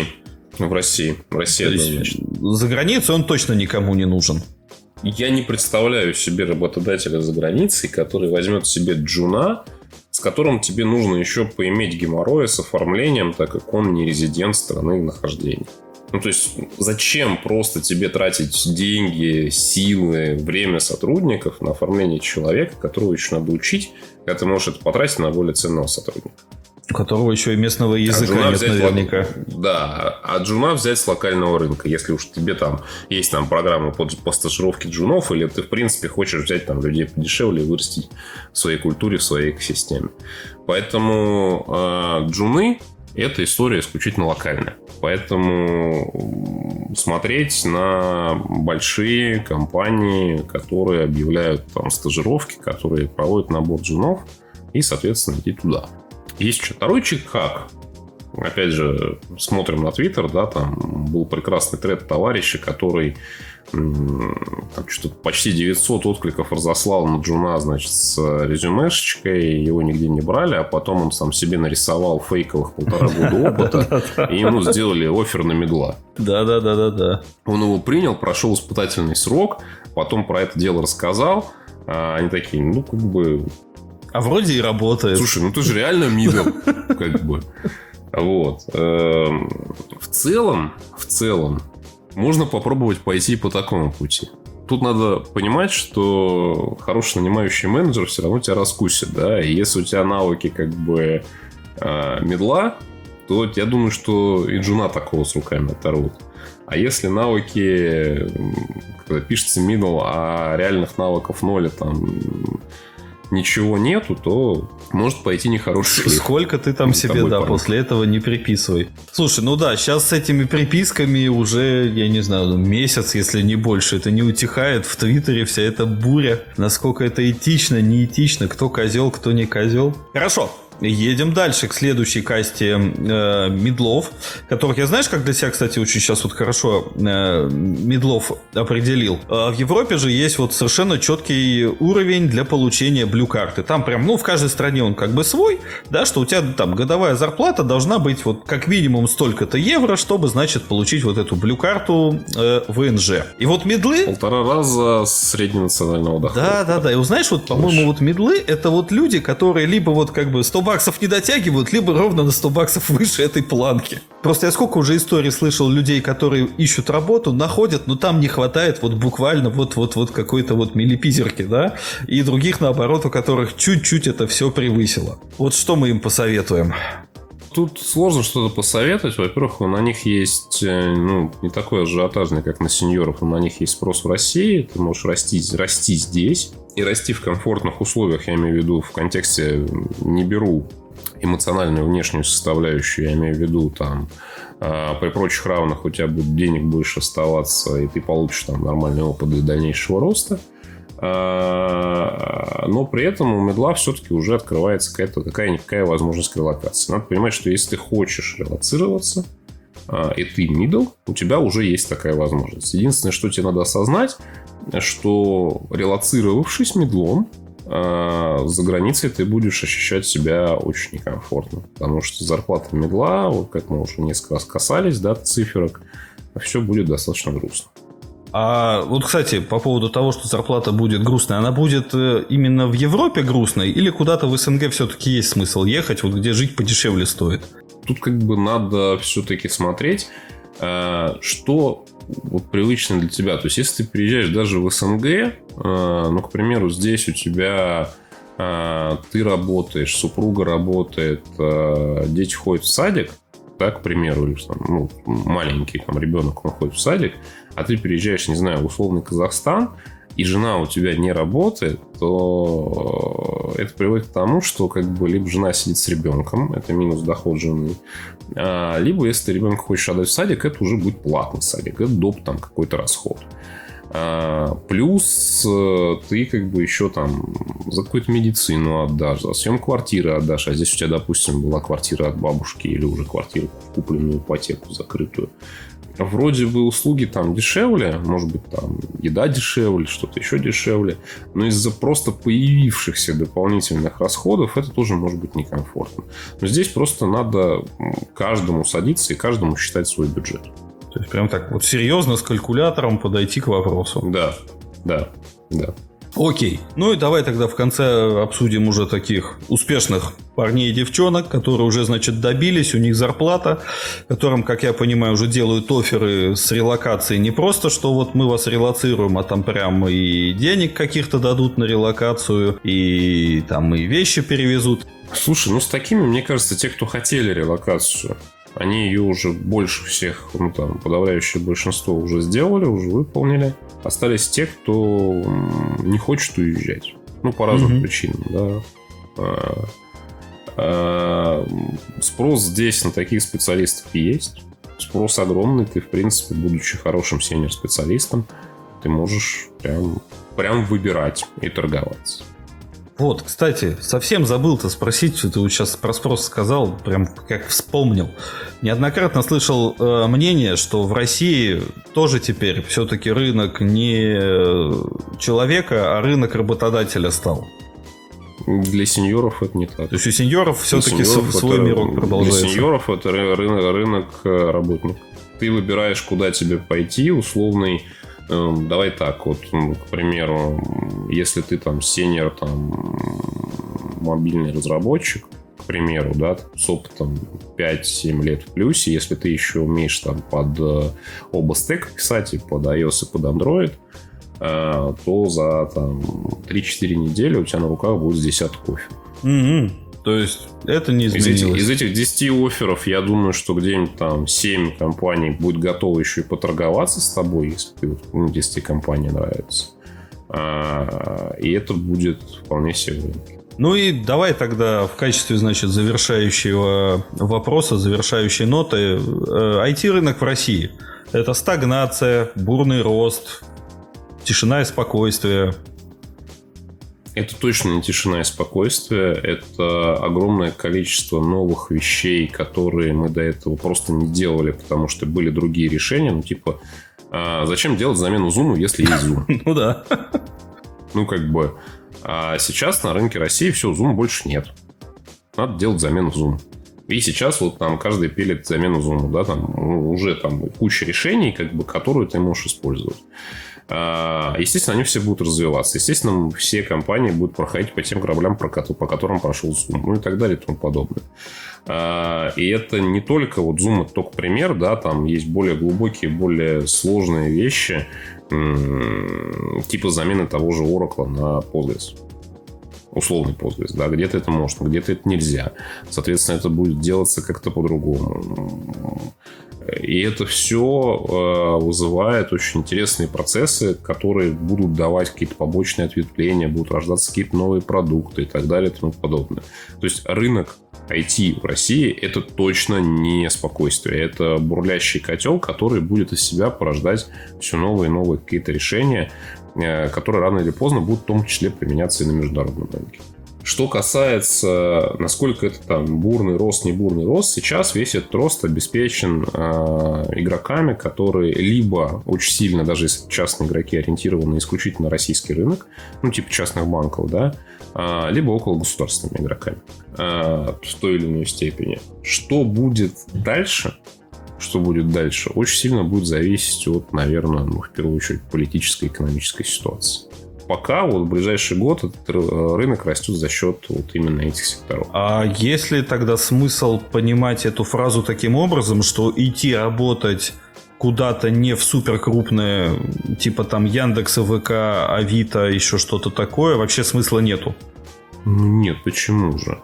В России однозначно. За границей он точно никому не нужен. Я не представляю себе работодателя за границей, который возьмет себе джуна, с которым тебе нужно еще поиметь геморроя с оформлением, так как он не резидент страны нахождения. Ну, то есть, зачем просто тебе тратить деньги, силы, время сотрудников на оформление человека, которого еще надо учить, когда ты можешь это потратить на более ценного сотрудника? У которого еще и местного языка нет наверняка. Да, а джуна взять с локального рынка. Если уж тебе там есть там программа по стажировке джунов, или ты в принципе хочешь взять там людей подешевле и вырастить в своей культуре, в своей экосистеме. Поэтому джуны — это история исключительно локальная. Поэтому смотреть на большие компании, которые объявляют там стажировки, которые проводят набор джунов, и, соответственно, идти туда. Есть еще второй чик-хак. Опять же, смотрим на Твиттер, да, там был прекрасный тред товарища, который там что-то почти 900 откликов разослал на джуна, значит, с резюмешечкой, его нигде не брали, а потом он сам себе нарисовал фейковых 1,5 года опыта, и ему сделали оффер на медла. Да. Он его принял, прошел испытательный срок, потом про это дело рассказал, а они такие, ну, как бы... А вроде и работает. Слушай, ну ты же реально мидл, как бы. Вот. В целом, можно попробовать пойти по такому пути. Тут надо понимать, что хороший нанимающий менеджер все равно тебя раскусит, да. И если у тебя навыки как бы мидла, то я думаю, что и джуна такого с руками оторвут. А если навыки, когда пишется мидл, а реальных навыков 0, там ничего нету, то может пойти нехороший шлейф. Сколько ты там себе, да, после этого не приписывай. Слушай, ну да, сейчас с этими приписками уже, я не знаю, месяц, если не больше, это не утихает. В Твиттере вся эта буря. Насколько это этично, неэтично, кто козел, кто не козел. Хорошо. Едем дальше к следующей касте мидлов, которых я, знаешь, как для себя, кстати, очень сейчас вот хорошо мидлов определил. В Европе же есть вот совершенно четкий уровень для получения блю-карты. Там прям, ну, в каждой стране он как бы свой, да, что у тебя там годовая зарплата должна быть вот как минимум столько-то евро, чтобы, значит, получить вот эту блю-карту ВНЖ. И вот мидлы... 1,5 раза средненационального дохода. Да. И узнаешь, вот, по-моему, вот мидлы — это вот люди, которые либо вот как бы 100 баксов не дотягивают, либо ровно на 100 баксов выше этой планки. Просто я сколько уже историй слышал людей, которые ищут работу, находят, но там не хватает вот буквально вот какой-то вот милипизерки, да, и других, наоборот, у которых чуть-чуть это все превысило. Вот что мы им посоветуем? Тут сложно что-то посоветовать. Во-первых, на них есть, ну, не такой ажиотажный, как на сеньоров, но на них есть спрос в России. Ты можешь расти здесь и расти в комфортных условиях. Я имею в виду в контексте, не беру эмоциональную внешнюю составляющую, я имею в виду там при прочих равных у тебя будет денег больше оставаться, и ты получишь там нормальный опыт для дальнейшего роста. Но при этом у медла все-таки уже открывается какая-никакая возможность релокации. Надо понимать, что если ты хочешь релоцироваться, и ты middle, у тебя уже есть такая возможность. Единственное, что тебе надо осознать, что релоцировавшись медлом, за границей ты будешь ощущать себя очень некомфортно. Потому что зарплата медла, вот как мы уже несколько раз касались, да, циферок, все будет достаточно грустно. А вот, кстати, по поводу того, что зарплата будет грустной, она будет именно в Европе грустной или куда-то в СНГ все-таки есть смысл ехать, вот где жить подешевле стоит? Тут как бы надо все-таки смотреть, что вот привычно для тебя. То есть, если ты приезжаешь даже в СНГ, ну, к примеру, здесь у тебя ты работаешь, супруга работает, дети ходят в садик, да, к примеру, или там, ну, маленький там ребенок, он ходит в садик, а ты переезжаешь, не знаю, в условный Казахстан, и жена у тебя не работает, то это приводит к тому, что как бы либо жена сидит с ребенком, это минус доход жены, либо если ты ребенка хочешь отдать в садик, это уже будет платный садик, это доп. Там какой-то расход. Плюс ты как бы еще там за какую-то медицину отдашь, за съем квартиры отдашь, а здесь у тебя, допустим, была квартира от бабушки или уже квартира, купленную ипотеку закрытую. Вроде бы услуги там дешевле, может быть, там еда дешевле, что-то еще дешевле, но из-за просто появившихся дополнительных расходов это тоже может быть некомфортно. Но здесь просто надо каждому садиться и каждому считать свой бюджет. То есть прям так вот серьезно с калькулятором подойти к вопросу. Да. Окей. Ну и давай тогда в конце обсудим уже таких успешных парней и девчонок, которые уже, значит, добились, у них зарплата, которым, как я понимаю, уже делают офферы с релокацией. Не просто, что вот мы вас релоцируем, а там прям и денег каких-то дадут на релокацию, и там и вещи перевезут. Слушай, ну с такими, мне кажется, те, кто хотели релокацию, они ее уже больше всех, ну там, подавляющее большинство уже сделали, уже выполнили. Остались те, кто не хочет уезжать. Ну, по разным причинам, да. Спрос здесь на таких специалистов есть. Спрос огромный. Ты, в принципе, будучи хорошим сеньор-специалистом, ты можешь прям выбирать и торговаться. Вот, кстати, совсем забыл-то спросить, что ты вот сейчас про спрос сказал, прям как вспомнил. Неоднократно слышал мнение, что в России тоже теперь все-таки рынок не человека, а рынок работодателя стал. Для сеньоров это не так. То есть у сеньоров все-таки свой мирок продолжается. Для сеньоров это рынок работник. Ты выбираешь, куда тебе пойти, условный. Давай так, вот, к примеру, если ты там сеньор, там, мобильный разработчик, к примеру, да, с опытом 5-7 лет в плюсе, если ты еще умеешь там под оба стека писать, и под iOS, и под Android, то за там 3-4 недели у тебя на руках будет с десяток офферов. То есть это не изменилось. Из этих 10 офферов, я думаю, что где-нибудь там 7 компаний будет готовы еще и поторговаться с тобой, если ты вот 10 компаний нравится. И это будет вполне себе рынок. Ну и давай тогда в качестве, значит, завершающего вопроса, завершающей ноты, IT-рынок в России. Это стагнация, бурный рост, тишина и спокойствие. Это точно не тишина и спокойствие. Это огромное количество новых вещей, которые мы до этого просто не делали, потому что были другие решения. Ну, типа, зачем делать замену Zoom, если есть Zoom? Ну да. Ну, как бы. А сейчас на рынке России все, Zoom больше нет. Надо делать замену Zoom. И сейчас вот там каждый пилит замену Zoom, да, там уже там куча решений, как бы, которые ты можешь использовать. Естественно, они все будут развиваться. Естественно, все компании будут проходить по тем кораблям, по которым прошел Zoom, ну и так далее и тому подобное. И это не только вот Zoom, это только пример, да, там есть более глубокие, более сложные вещи, типа замены того же Oracle на Postgres. Условный Postgres, да, где-то это можно, где-то это нельзя. Соответственно, это будет делаться как-то по-другому. И это все вызывает очень интересные процессы, которые будут давать какие-то побочные ответвления, будут рождаться какие-то новые продукты и так далее и тому подобное. То есть рынок IT в России — это точно не спокойствие. Это бурлящий котел, который будет из себя порождать все новые и новые какие-то решения. которые рано или поздно будут в том числе применяться и на международном рынке. Что касается, насколько это там бурный рост, не бурный рост, сейчас весь этот рост обеспечен игроками, которые либо очень сильно, даже если частные игроки, ориентированы исключительно на российский рынок, ну, типа частных банков, да, либо около государственными игроками в той или иной степени. Что будет дальше, очень сильно будет зависеть от, наверное, в первую очередь, политической и экономической ситуации. Пока вот в ближайший год этот рынок растет за счет вот именно этих секторов. А есть ли тогда смысл понимать эту фразу таким образом, что идти работать куда-то не в суперкрупные, типа там Яндекса, ВК, Авито, еще что-то такое, вообще смысла нету? Нет, почему же?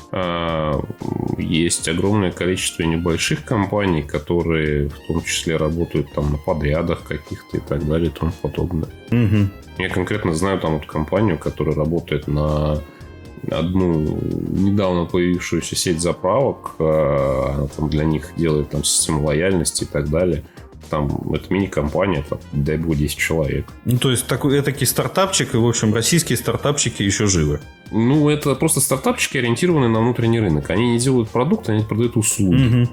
Есть огромное количество небольших компаний, которые в том числе работают там на подрядах каких-то и так далее и тому подобное. Угу. Я конкретно знаю там вот компанию, которая работает на одну недавно появившуюся сеть заправок. Она там для них делает там систему лояльности и так далее. Там это мини-компания, там, дай бог, 10 человек. Ну, то есть такой этакий стартапчик, и, в общем, российские стартапчики еще живы. Ну, это просто стартапчики, ориентированные на внутренний рынок. Они не делают продукт, они продают услуги.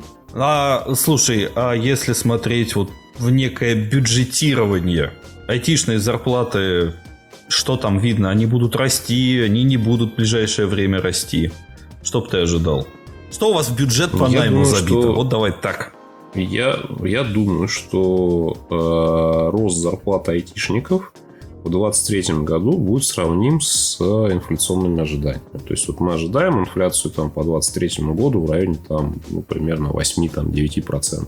Слушай, а если смотреть вот в некое бюджетирование, айтишные зарплаты, что там видно? Они будут расти, они не будут в ближайшее время расти? Что бы ты ожидал? Что у вас в бюджет по найму забито? Вот давай так. Я думаю, что рост зарплат айтишников в 2023 году будет сравним с инфляционными ожиданиями. То есть вот мы ожидаем инфляцию там, по 2023 году в районе там, примерно 8-9%.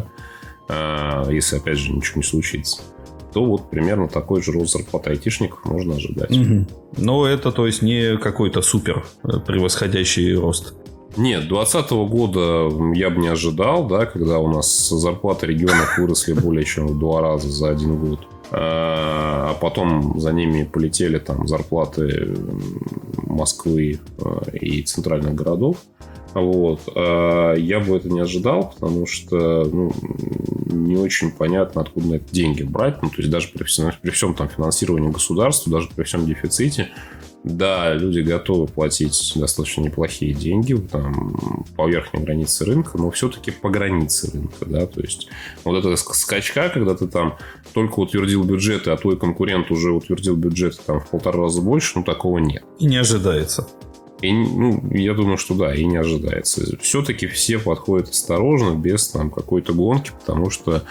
Да? Если, опять же, ничего не случится. То вот примерно такой же рост зарплат айтишников можно ожидать. Угу. Но это, то есть, не какой-то супер превосходящий рост. Нет, 2020 года я бы не ожидал, да, когда у нас зарплаты регионов выросли более чем в 2 раза за 1 год. А потом за ними полетели там зарплаты Москвы и центральных городов. Вот. Я бы это не ожидал, потому что не очень понятно, откуда на это деньги брать. Ну, то есть даже при всем там финансировании государства, даже при всем дефиците, да, люди готовы платить достаточно неплохие деньги там, по верхней границе рынка, но все-таки по границе рынка. Да? То есть вот эта скачка, когда ты там только утвердил бюджеты, а твой конкурент уже утвердил бюджеты там, в 1,5 раза больше, такого нет. И не ожидается. И, я думаю, что да, и не ожидается. Все-таки все подходят осторожно, без там какой-то гонки, потому что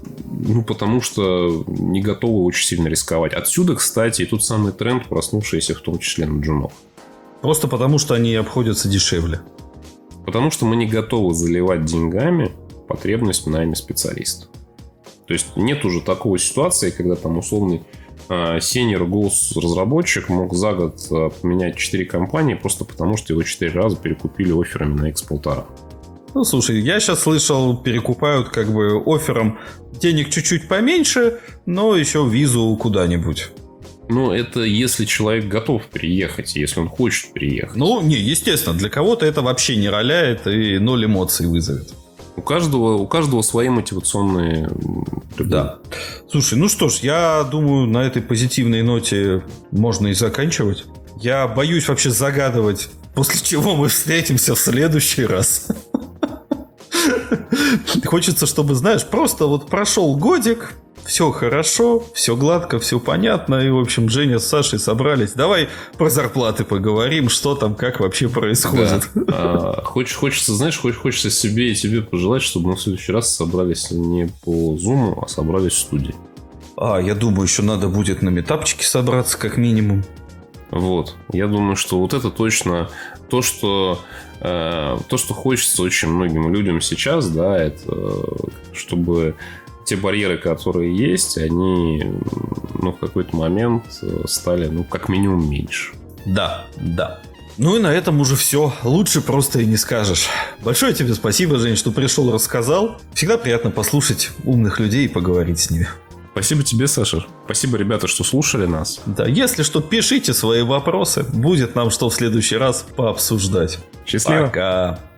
не готовы очень сильно рисковать. Отсюда, кстати, и тот самый тренд, проснувшийся в том числе на джунов. Просто потому, что они обходятся дешевле. Потому что мы не готовы заливать деньгами потребность в найме специалистов. То есть нет уже такой ситуации, когда там условный сеньор гос-разработчик мог за год поменять 4 компании просто потому, что его 4 раза перекупили офферами на X1,5. Ну, слушай, я сейчас слышал, перекупают как бы оффером денег чуть-чуть поменьше, но еще визу куда-нибудь. Ну, это если человек готов приехать, если он хочет приехать. Ну, не, естественно, для кого-то это вообще не роляет и 0 эмоций вызовет. У каждого свои мотивационные... Да. Слушай, ну что ж, я думаю, на этой позитивной ноте можно и заканчивать. Я боюсь вообще загадывать, после чего мы встретимся в следующий раз. Хочется, чтобы, знаешь, просто вот прошел годик, все хорошо, все гладко, все понятно. И, в общем, Женя с Сашей собрались. Давай про зарплаты поговорим, что там, как вообще происходит. Да. Хочется себе и тебе пожелать, чтобы мы в следующий раз собрались не по Zoom, а собрались в студии. Я думаю, еще надо будет на метапчике собраться, как минимум. Вот. Я думаю, что вот это точно то, что хочется очень многим людям сейчас, да, это чтобы те барьеры, которые есть, они в какой-то момент стали, как минимум, меньше. Да. Ну и на этом уже все. Лучше просто и не скажешь. Большое тебе спасибо, Жень, что пришел, рассказал. Всегда приятно послушать умных людей и поговорить с ними. Спасибо тебе, Саша. Спасибо, ребята, что слушали нас. Да, если что, пишите свои вопросы. Будет нам что в следующий раз пообсуждать. Счастливо. Пока.